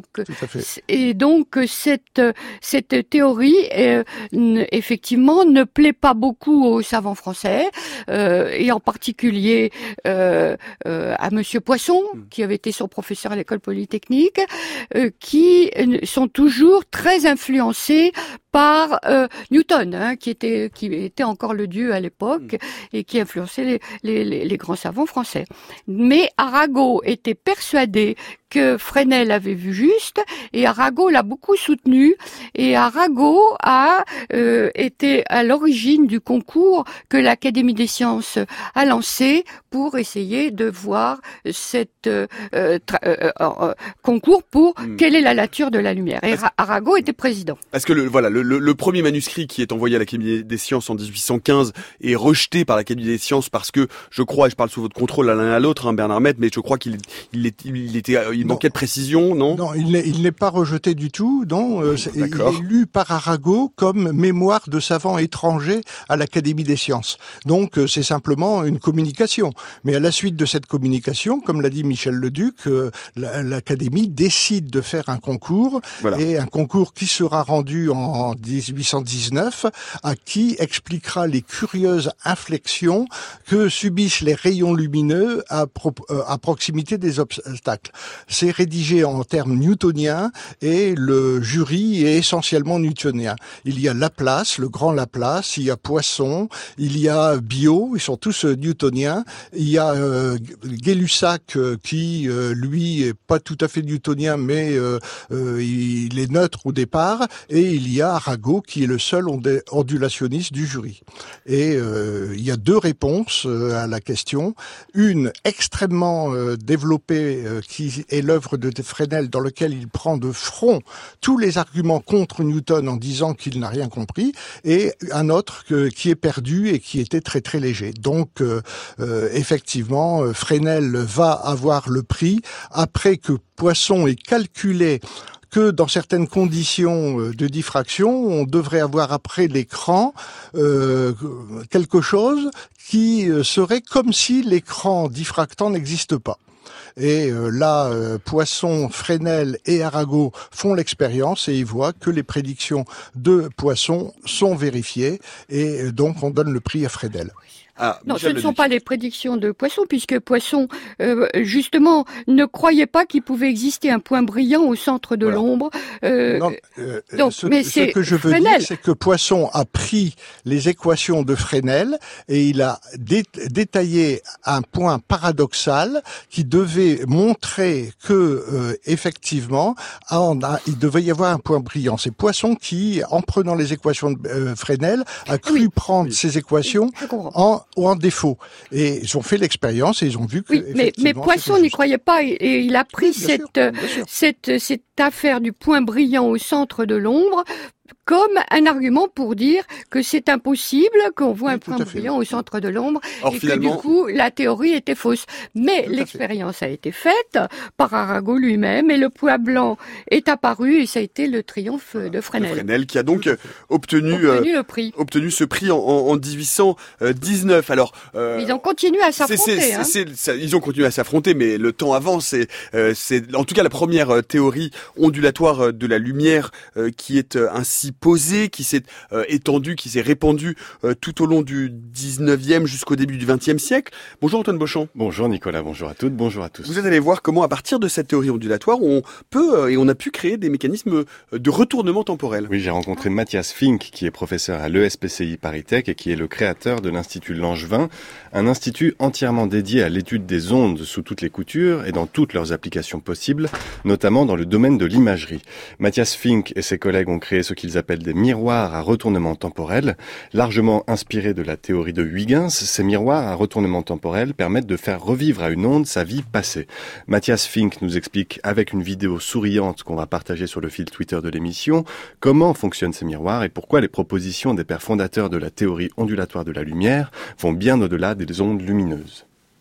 cette théorie, effectivement, ne plaît pas beaucoup aux savants français, et en particulier à Monsieur Poisson, qui avait été son professeur à l'école polytechnique, qui sont toujours très influencés par Newton, qui était encore le dieu à l'époque, et qui influençait les grands savants français. Mais Arago était persuadé que Fresnel avait vu juste, et Arago l'a beaucoup soutenu, et Arago a été à l'origine du concours que l'Académie des sciences a lancé pour essayer de voir cette concours pour quelle est la nature de la lumière. Et Arago était président.
Est-ce que le premier manuscrit qui est envoyé à l'Académie des sciences en 1815 est rejeté par l'Académie des sciences parce que, je crois, et je parle sous votre contrôle à l'un et à l'autre, Bernard Mette, mais je crois qu'il manquait de précision, non?
Non, il n'est pas rejeté du tout, non. Il est lu par Arago comme mémoire de savants étrangers à l'Académie des sciences. Donc c'est simplement une communication. Mais à la suite de cette communication, comme l'a dit Michel Leduc, l'Académie décide de faire un concours, et un concours qui sera rendu en 1819, à qui expliquera les curieuses inflexions que subissent les rayons lumineux à proximité des obstacles. C'est rédigé en termes newtoniens, et le jury est essentiellement newtonien. Il y a Laplace, le grand Laplace, il y a Poisson, il y a Biot, ils sont tous newtoniens, Il y a Gay-Lussac qui, lui, est pas tout à fait newtonien, mais il est neutre au départ. Et il y a Arago qui est le seul ondulationniste du jury. Et il y a deux réponses à la question. Une extrêmement développée qui est l'œuvre de Fresnel, dans lequel il prend de front tous les arguments contre Newton en disant qu'il n'a rien compris, et un autre qui est perdu et qui était très très léger. Donc effectivement, Fresnel va avoir le prix après que Poisson ait calculé que dans certaines conditions de diffraction, on devrait avoir après l'écran quelque chose qui serait comme si l'écran diffractant n'existe pas. Et là, Poisson, Fresnel et Arago font l'expérience et ils voient que les prédictions de Poisson sont vérifiées et donc on donne le prix à Fresnel.
Ah, non, ce ne sont pas les prédictions de Poisson, puisque Poisson, justement, ne croyait pas qu'il pouvait exister un point brillant au centre de l'ombre.
Ce que je veux dire, c'est que Poisson a pris les équations de Fresnel et il a détaillé un point paradoxal qui devait montrer que, effectivement, il devait y avoir un point brillant. C'est Poisson qui, en prenant les équations de Fresnel, a cru prendre ces équations en défaut. Et ils ont fait l'expérience et ils ont vu que...
Oui, mais Poisson n'y croyait pas et il a pris cette affaire du point brillant au centre de l'ombre comme un argument pour dire que c'est impossible qu'on voit un point brillant au centre de l'ombre et que du coup la théorie était fausse. Mais l'expérience a été faite par Arago lui-même et le point blanc est apparu et ça a été le triomphe de Fresnel.
Fresnel qui a donc obtenu ce prix en 1819. Alors
ils ont continué à s'affronter.
Ils ont continué à s'affronter, mais le temps avance. C'est en tout cas la première théorie ondulatoire de la lumière qui est ainsi posée, qui s'est étendue, qui s'est répandue tout au long du 19e jusqu'au début du 20e siècle. Bonjour Antoine Beauchamp.
Bonjour Nicolas, bonjour à toutes, bonjour à tous.
Vous êtes allé voir comment, à partir de cette théorie ondulatoire, on peut et on a pu créer des mécanismes de retournement temporel.
Oui, j'ai rencontré Matthias Fink, qui est professeur à l'ESPCI Paris Tech et qui est le créateur de l'Institut Langevin, un institut entièrement dédié à l'étude des ondes sous toutes les coutures et dans toutes leurs applications possibles, notamment dans le domaine de l'imagerie. Matthias Fink et ses collègues ont créé ce qu'ils appellent des miroirs à retournement temporel. Largement inspirés de la théorie de Huygens, ces miroirs à retournement temporel permettent de faire revivre à une onde sa vie passée. Matthias Fink nous explique avec une vidéo souriante qu'on va partager sur le fil Twitter de l'émission comment fonctionnent ces miroirs et pourquoi les propositions des pères fondateurs de la théorie ondulatoire de la lumière vont bien au-delà des ondes lumineuses.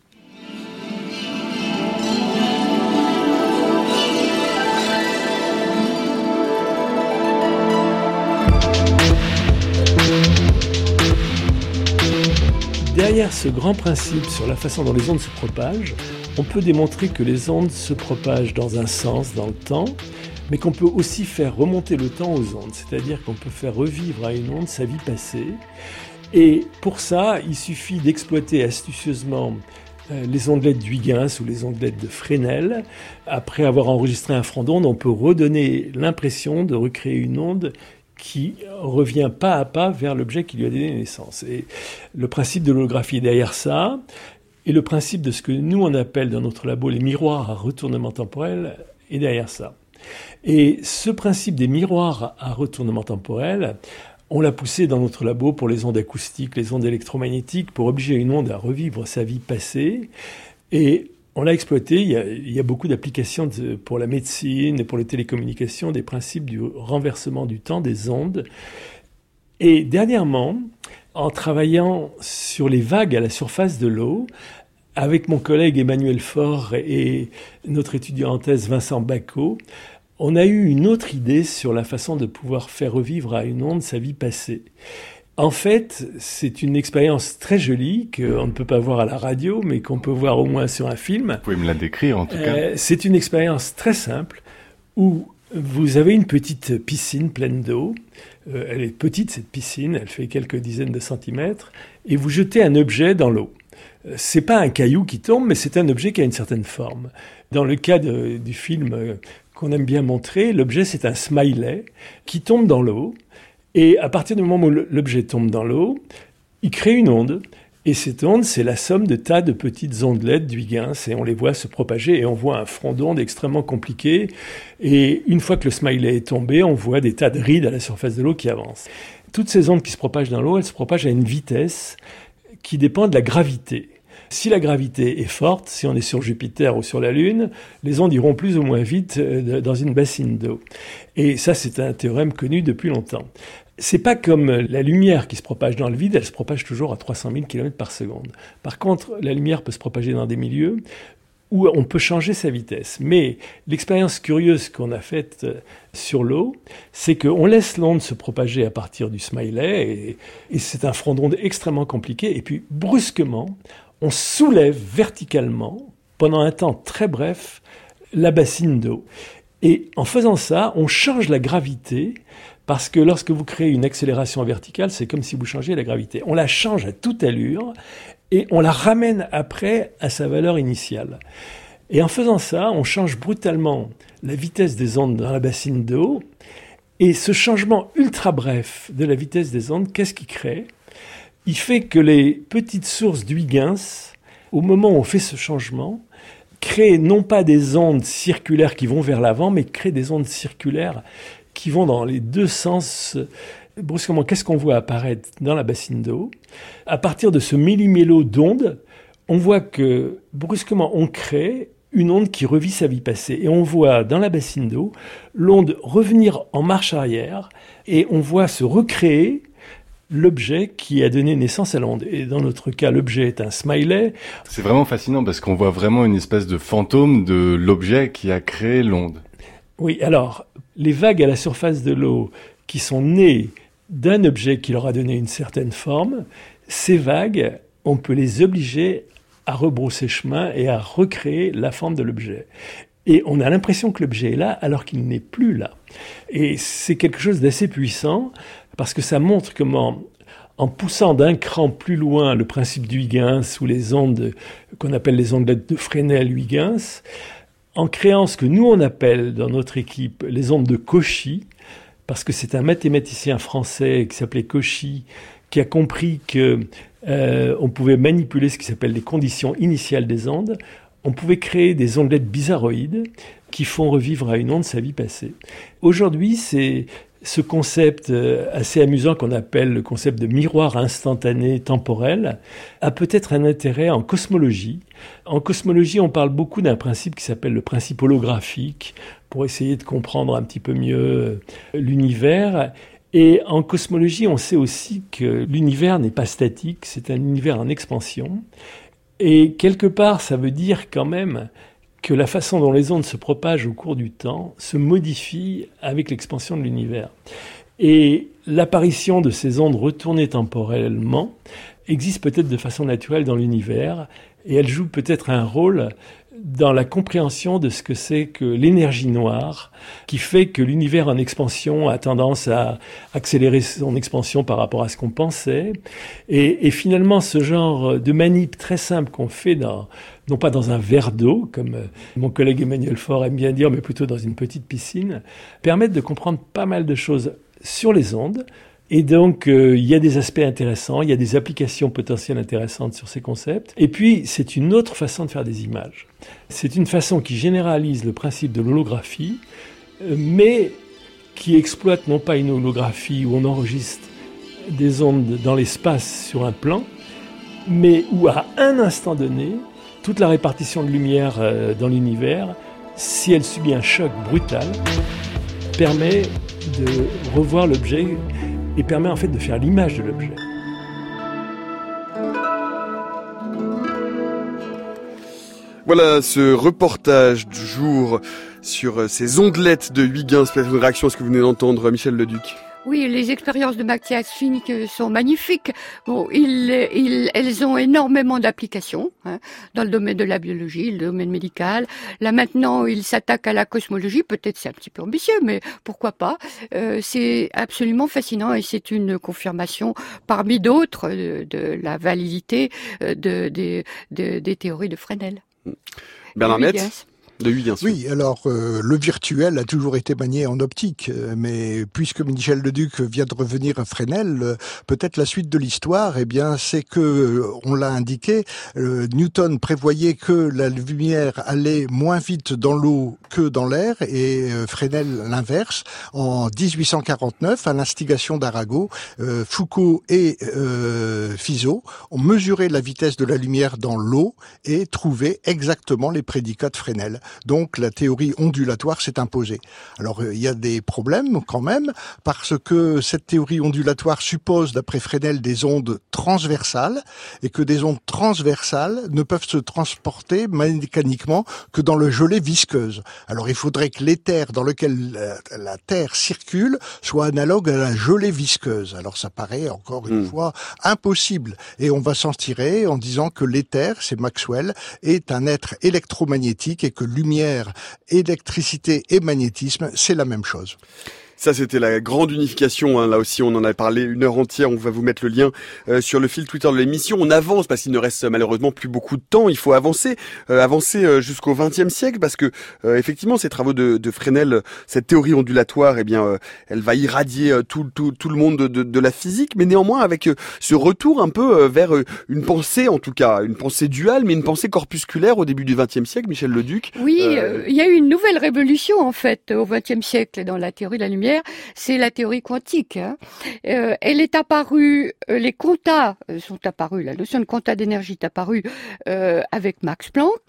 Derrière ce grand principe sur la façon dont les ondes se propagent, on peut démontrer que les ondes se propagent dans un sens, dans le temps, mais qu'on peut aussi faire remonter le temps aux ondes, c'est-à-dire qu'on peut faire revivre à une onde sa vie passée. Et pour ça, il suffit d'exploiter astucieusement les ondelettes d'Huygens ou les ondelettes de Fresnel. Après avoir enregistré un front d'onde, on peut redonner l'impression de recréer une onde qui revient pas à pas vers l'objet qui lui a donné naissance. Et le principe de l'holographie est derrière ça, et le principe de ce que nous on appelle dans notre labo les miroirs à retournement temporel est derrière ça. Et ce principe des miroirs à retournement temporel, on l'a poussé dans notre labo pour les ondes acoustiques, les ondes électromagnétiques, pour obliger une onde à revivre sa vie passée. Et on l'a exploité, il y a beaucoup d'applications pour la médecine et pour les télécommunications, des principes du renversement du temps des ondes. Et dernièrement, en travaillant sur les vagues à la surface de l'eau, avec mon collègue Emmanuel Faure et notre étudiant en thèse Vincent Bacot, on a eu une autre idée sur la façon de pouvoir faire revivre à une onde sa vie passée. En fait, c'est une expérience très jolie qu'on ne peut pas voir à la radio, mais qu'on peut voir au moins sur un film.
Vous pouvez me la décrire en tout cas.
C'est une expérience très simple où vous avez une petite piscine pleine d'eau. Elle est petite cette piscine, elle fait quelques dizaines de centimètres, et vous jetez un objet dans l'eau. C'est pas un caillou qui tombe, mais c'est un objet qui a une certaine forme. Dans le cas du film qu'on aime bien montrer, l'objet c'est un smiley qui tombe dans l'eau. Et à partir du moment où l'objet tombe dans l'eau, il crée une onde. Et cette onde, c'est la somme de tas de petites ondelettes d'Huygens, et on les voit se propager, et on voit un front d'onde extrêmement compliqué. Et une fois que le smiley est tombé, on voit des tas de rides à la surface de l'eau qui avancent. Toutes ces ondes qui se propagent dans l'eau, elles se propagent à une vitesse qui dépend de la gravité. Si la gravité est forte, si on est sur Jupiter ou sur la Lune, les ondes iront plus ou moins vite dans une bassine d'eau. Et ça, c'est un théorème connu depuis longtemps. C'est pas comme la lumière qui se propage dans le vide, elle se propage toujours à 300 000 km par seconde. Par contre, la lumière peut se propager dans des milieux où on peut changer sa vitesse. Mais l'expérience curieuse qu'on a faite sur l'eau, c'est qu'on laisse l'onde se propager à partir du smiley, et c'est un front d'onde extrêmement compliqué, et puis brusquement, on soulève verticalement, pendant un temps très bref, la bassine d'eau. Et en faisant ça, on change la gravité, parce que lorsque vous créez une accélération verticale, c'est comme si vous changiez la gravité. On la change à toute allure, et on la ramène après à sa valeur initiale. Et en faisant ça, on change brutalement la vitesse des ondes dans la bassine d'eau, et ce changement ultra bref de la vitesse des ondes, qu'est-ce qu'il crée ? Il fait que les petites sources d'Huygens, au moment où on fait ce changement, créent non pas des ondes circulaires qui vont vers l'avant, mais créent des ondes circulaires qui vont dans les deux sens. Brusquement, qu'est-ce qu'on voit apparaître dans la bassine d'eau ? À partir de ce millimélo d'ondes, on voit que brusquement, on crée une onde qui revit sa vie passée. Et on voit dans la bassine d'eau l'onde revenir en marche arrière, et on voit se recréer l'objet qui a donné naissance à l'onde. Et dans notre cas, l'objet est un smiley.
C'est vraiment fascinant parce qu'on voit vraiment une espèce de fantôme de l'objet qui a créé l'onde.
Oui, alors, les vagues à la surface de l'eau qui sont nées d'un objet qui leur a donné une certaine forme, ces vagues, on peut les obliger à rebrousser chemin et à recréer la forme de l'objet. Et on a l'impression que l'objet est là alors qu'il n'est plus là. Et c'est quelque chose d'assez puissant parce que ça montre comment, en poussant d'un cran plus loin le principe d'Huygens ou les ondes qu'on appelle les ondelettes de Fresnel-Huygens, en créant ce que nous on appelle dans notre équipe les ondes de Cauchy, parce que c'est un mathématicien français qui s'appelait Cauchy qui a compris que on pouvait manipuler ce qui s'appelle les conditions initiales des ondes. On pouvait créer des ondelettes bizarroïdes qui font revivre à une onde sa vie passée. Aujourd'hui, c'est ce concept assez amusant qu'on appelle le concept de miroir instantané temporel a peut-être un intérêt en cosmologie. En cosmologie, on parle beaucoup d'un principe qui s'appelle le principe holographique pour essayer de comprendre un petit peu mieux l'univers. Et en cosmologie, on sait aussi que l'univers n'est pas statique, c'est un univers en expansion. Et quelque part, ça veut dire quand même que la façon dont les ondes se propagent au cours du temps se modifie avec l'expansion de l'univers. Et l'apparition de ces ondes retournées temporellement existe peut-être de façon naturelle dans l'univers, et elle joue peut-être un rôle dans la compréhension de ce que c'est que l'énergie noire, qui fait que l'univers en expansion a tendance à accélérer son expansion par rapport à ce qu'on pensait. Et finalement, ce genre de manip très simple qu'on fait non pas dans un verre d'eau, comme mon collègue Emmanuel Faure aime bien dire, mais plutôt dans une petite piscine, permettent de comprendre pas mal de choses sur les ondes. Et donc, il y a des aspects intéressants, il y a des applications potentielles intéressantes sur ces concepts. Et puis, c'est une autre façon de faire des images. C'est une façon qui généralise le principe de l'holographie, mais qui exploite non pas une holographie où on enregistre des ondes dans l'espace sur un plan, mais où à un instant donné, toute la répartition de lumière dans l'univers, si elle subit un choc brutal, permet de revoir l'objet et permet en fait de faire l'image de l'objet.
Voilà ce reportage du jour sur ces ondelettes de Huygens. Peut-être une réaction à ce que vous venez d'entendre, Michel Leduc.
Oui, les expériences de Matthias Fink sont magnifiques. Bon, elles ont énormément d'applications dans le domaine de la biologie, le domaine médical. Là maintenant, il s'attaque à la cosmologie. Peut-être c'est un petit peu ambitieux, mais pourquoi pas. C'est absolument fascinant et c'est une confirmation parmi d'autres de la validité des théories de Fresnel.
Bernard Metz. De lui, bien sûr.
Oui, alors le virtuel a toujours été manié en optique, mais puisque Michel Leduc vient de revenir à Fresnel, peut-être la suite de l'histoire, eh bien, c'est que, on l'a indiqué, Newton prévoyait que la lumière allait moins vite dans l'eau que dans l'air, et Fresnel l'inverse. En 1849, à l'instigation d'Arago, Foucault et Fizeau ont mesuré la vitesse de la lumière dans l'eau et trouvé exactement les prédicats de Fresnel. Donc la théorie ondulatoire s'est imposée. Alors il y a des problèmes quand même, parce que cette théorie ondulatoire suppose, d'après Fresnel, des ondes transversales, et que des ondes transversales ne peuvent se transporter mécaniquement que dans le gelée visqueuse. Alors il faudrait que l'éther dans lequel la Terre circule soit analogue à la gelée visqueuse. Alors ça paraît encore une fois impossible, et on va s'en tirer en disant que l'éther, c'est Maxwell, est un être électromagnétique, et que lumière, électricité et magnétisme, c'est la même chose.
Ça, c'était la grande unification. Hein. Là aussi, on en a parlé une heure entière. On va vous mettre le lien sur le fil Twitter de l'émission. On avance parce qu'il ne reste malheureusement plus beaucoup de temps. Il faut avancer jusqu'au XXe siècle parce que effectivement, ces travaux de Fresnel, cette théorie ondulatoire, eh bien, elle va irradier tout le monde de la physique. Mais néanmoins, avec ce retour un peu vers une pensée, en tout cas, une pensée duale, mais une pensée corpusculaire au début du XXe siècle. Michel Leduc.
Oui, il y a eu une nouvelle révolution en fait au XXe siècle dans la théorie de la lumière. C'est la théorie quantique. Hein. Elle est apparue, les quantas sont apparus, la notion de quanta d'énergie est apparue avec Max Planck,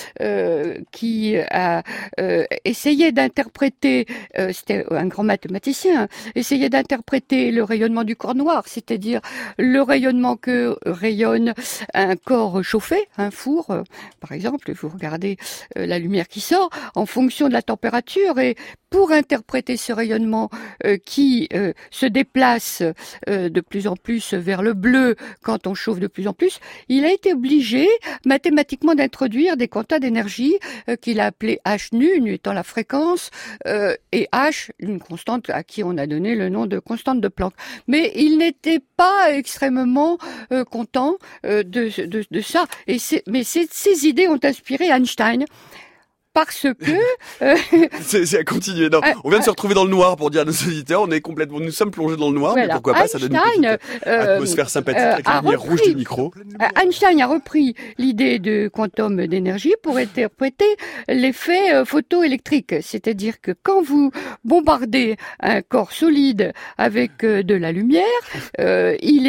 qui a essayé d'interpréter, c'était un grand mathématicien, essayait d'interpréter le rayonnement du corps noir, c'est-à-dire le rayonnement que rayonne un corps chauffé, un four, par exemple, vous regardez la lumière qui sort en fonction de la température, et pour interpréter ce rayonnement qui se déplace de plus en plus vers le bleu quand on chauffe de plus en plus, il a été obligé mathématiquement d'introduire des quantas d'énergie qu'il a appelés h nu, nu étant la fréquence, et h, une constante à qui on a donné le nom de constante de Planck. Mais il n'était pas extrêmement content de ça. Mais ces idées ont inspiré Einstein. Parce que
c'est à continuer. Non, on vient de se retrouver dans le noir pour dire à nos auditeurs, nous sommes plongés dans le noir, voilà. Mais pourquoi pas, ça donne une petite atmosphère sympathique avec la lumière rouge du micro.
Einstein a repris l'idée de quantum d'énergie pour interpréter l'effet photoélectrique, c'est-à-dire que quand vous bombardez un corps solide avec de la lumière, il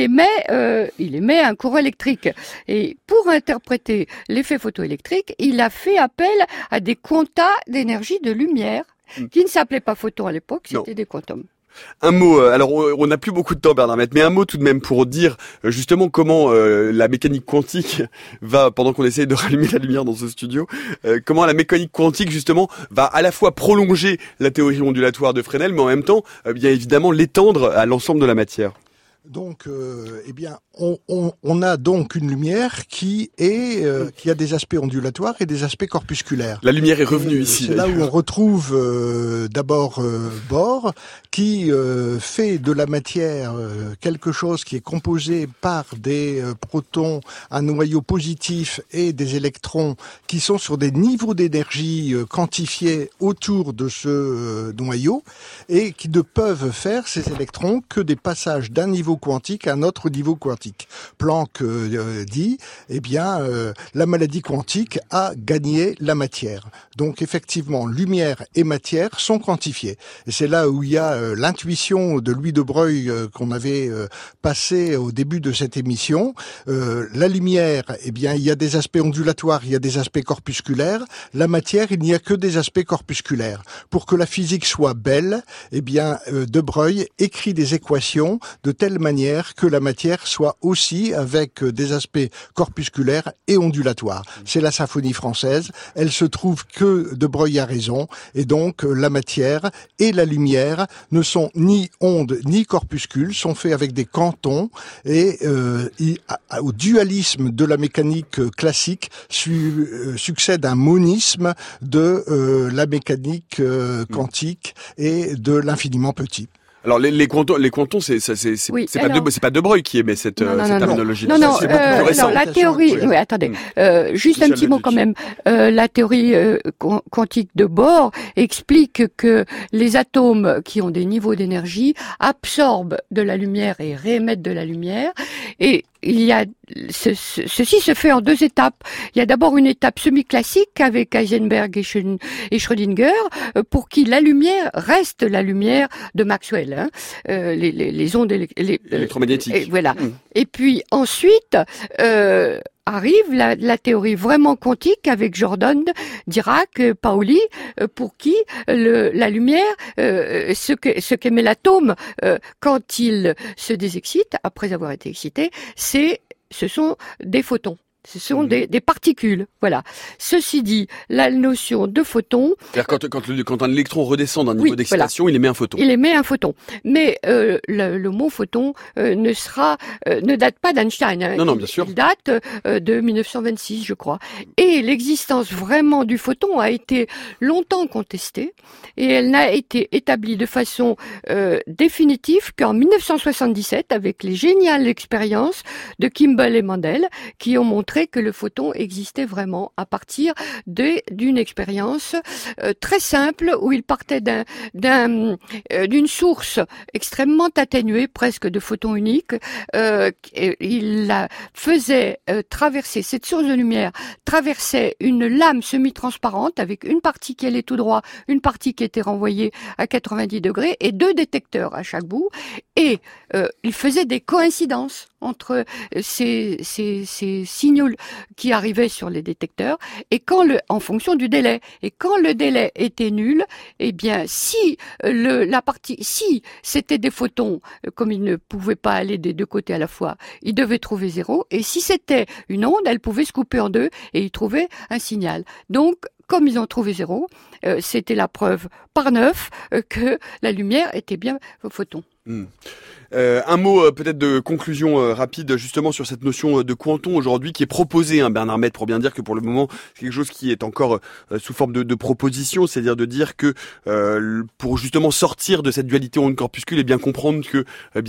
émet un courant électrique. Et pour interpréter l'effet photoélectrique, il a fait appel à des quantas d'énergie de lumière, qui ne s'appelaient pas photons à l'époque, c'était des quantums.
Un mot, alors on n'a plus beaucoup de temps Bernard Mette, mais un mot tout de même pour dire justement comment la mécanique quantique va, pendant qu'on essaye de rallumer la lumière dans ce studio, comment la mécanique quantique justement va à la fois prolonger la théorie ondulatoire de Fresnel, mais en même temps, bien évidemment, l'étendre à l'ensemble de la matière.
Donc, eh bien, on a donc une lumière qui a des aspects ondulatoires et des aspects corpusculaires.
La lumière est revenue ici.
C'est là où on retrouve d'abord Bohr, qui fait de la matière quelque chose qui est composé par des protons, un noyau positif et des électrons qui sont sur des niveaux d'énergie quantifiés autour de ce noyau et qui ne peuvent faire, ces électrons, que des passages d'un niveau quantique à un autre niveau quantique. Planck dit, eh bien, la maladie quantique a gagné la matière. Donc effectivement, lumière et matière sont quantifiées. Et c'est là où il y a l'intuition de Louis de Broglie qu'on avait passée au début de cette émission. La lumière, eh bien, il y a des aspects ondulatoires, il y a des aspects corpusculaires. La matière, il n'y a que des aspects corpusculaires. Pour que la physique soit belle, eh bien, de Broglie écrit des équations de telle manière que la matière soit aussi avec des aspects corpusculaires et ondulatoires. C'est la symphonie française. Elle se trouve que de Broglie a raison, et donc la matière et la lumière ne sont ni ondes ni corpuscules, sont faits avec des quantons, et au dualisme de la mécanique classique succède un monisme de la mécanique quantique et de l'infiniment petit.
Alors les quantons, c'est pas De Broglie qui émet cette terminologie.
Non, la théorie. Oui, attendez. Juste un petit mot quand même. La théorie quantique de Bohr explique que les atomes qui ont des niveaux d'énergie absorbent de la lumière et réémettent de la lumière. Et il y a ceci se fait en 2 étapes. Il y a d'abord une étape semi-classique avec Heisenberg et Schrödinger pour qui la lumière reste la lumière de Maxwell, les ondes
électromagnétiques.
Voilà. Et puis ensuite arrive la théorie vraiment quantique avec Jordan, Dirac, Pauli, pour qui la lumière, ce qu'émet l'atome quand il se désexcite, après avoir été excité, ce sont des photons. Ce sont des particules, voilà. Ceci dit, la notion de photon...
C'est-à-dire quand un électron redescend d'un niveau d'excitation, voilà. Il émet un photon.
Il émet un photon. Mais le mot photon ne date pas d'Einstein.
Non, bien sûr.
Il date de 1926, je crois. Et l'existence vraiment du photon a été longtemps contestée, et elle n'a été établie de façon définitive qu'en 1977, avec les géniales expériences de Kimball et Mendel, qui ont montré que le photon existait vraiment à partir d'une expérience très simple où il partait d'une source extrêmement atténuée, presque de photons uniques. Il la faisait traverser, cette source de lumière traversait une lame semi-transparente avec une partie qui allait tout droit, une partie qui était renvoyée à 90 degrés et 2 détecteurs à chaque bout. Et il faisait des coïncidences entre ces signaux qui arrivaient sur les détecteurs et en fonction du délai. Et quand le délai était nul, eh bien, si c'était des photons, comme ils ne pouvaient pas aller des 2 côtés à la fois, ils devaient trouver 0. Et si c'était une onde, elle pouvait se couper en 2 et ils trouvaient un signal. Donc, comme ils ont trouvé 0, c'était la preuve par 9 que la lumière était bien photon.
Un mot peut-être de conclusion rapide justement sur cette notion de quanton aujourd'hui qui est proposée, Bernard Maître, pour bien dire que pour le moment c'est quelque chose qui est encore sous forme de proposition, c'est-à-dire de dire que pour justement sortir de cette dualité onde-corpuscule et bien comprendre que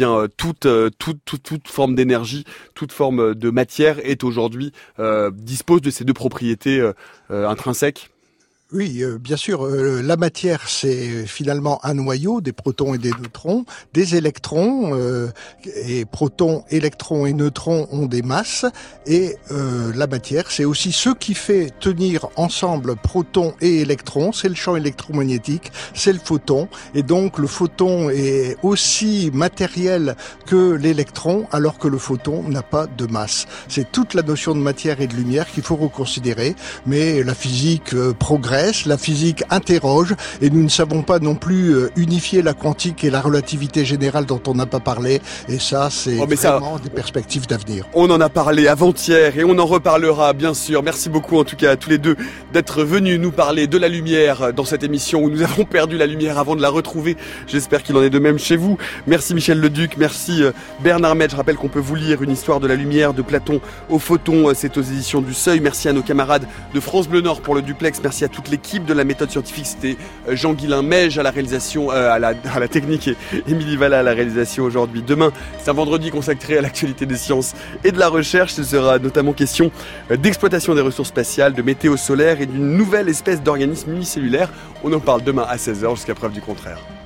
toute forme d'énergie, toute forme de matière est aujourd'hui dispose de ces 2 propriétés intrinsèques.
Oui, bien sûr, la matière, c'est finalement un noyau, des protons et des neutrons, des électrons, et protons, électrons et neutrons ont des masses, et la matière, c'est aussi ce qui fait tenir ensemble protons et électrons, c'est le champ électromagnétique, c'est le photon, et donc le photon est aussi matériel que l'électron, alors que le photon n'a pas de masse. C'est toute la notion de matière et de lumière qu'il faut reconsidérer, mais la physique progresse, la physique interroge et nous ne savons pas non plus unifier la quantique et la relativité générale dont on n'a pas parlé, et ça c'est vraiment des perspectives d'avenir.
On en a parlé avant-hier et on en reparlera bien sûr. Merci beaucoup en tout cas à tous les deux d'être venus nous parler de la lumière dans cette émission où nous avons perdu la lumière avant de la retrouver. J'espère qu'il en est de même chez vous. Merci Michel Leduc, merci Bernard Maître. Je rappelle qu'on peut vous lire Une histoire de la lumière de Platon au photon, c'est aux éditions du Seuil. Merci à nos camarades de France Bleu Nord pour le duplex. Merci à toute l'équipe de la méthode scientifique, c'était Jean-Guilain Meige à la réalisation, à la technique et Émilie Valla à la réalisation aujourd'hui. Demain, c'est un vendredi consacré à l'actualité des sciences et de la recherche. Ce sera notamment question d'exploitation des ressources spatiales, de météo solaire et d'une nouvelle espèce d'organisme unicellulaire. On en parle demain à 16h jusqu'à preuve du contraire.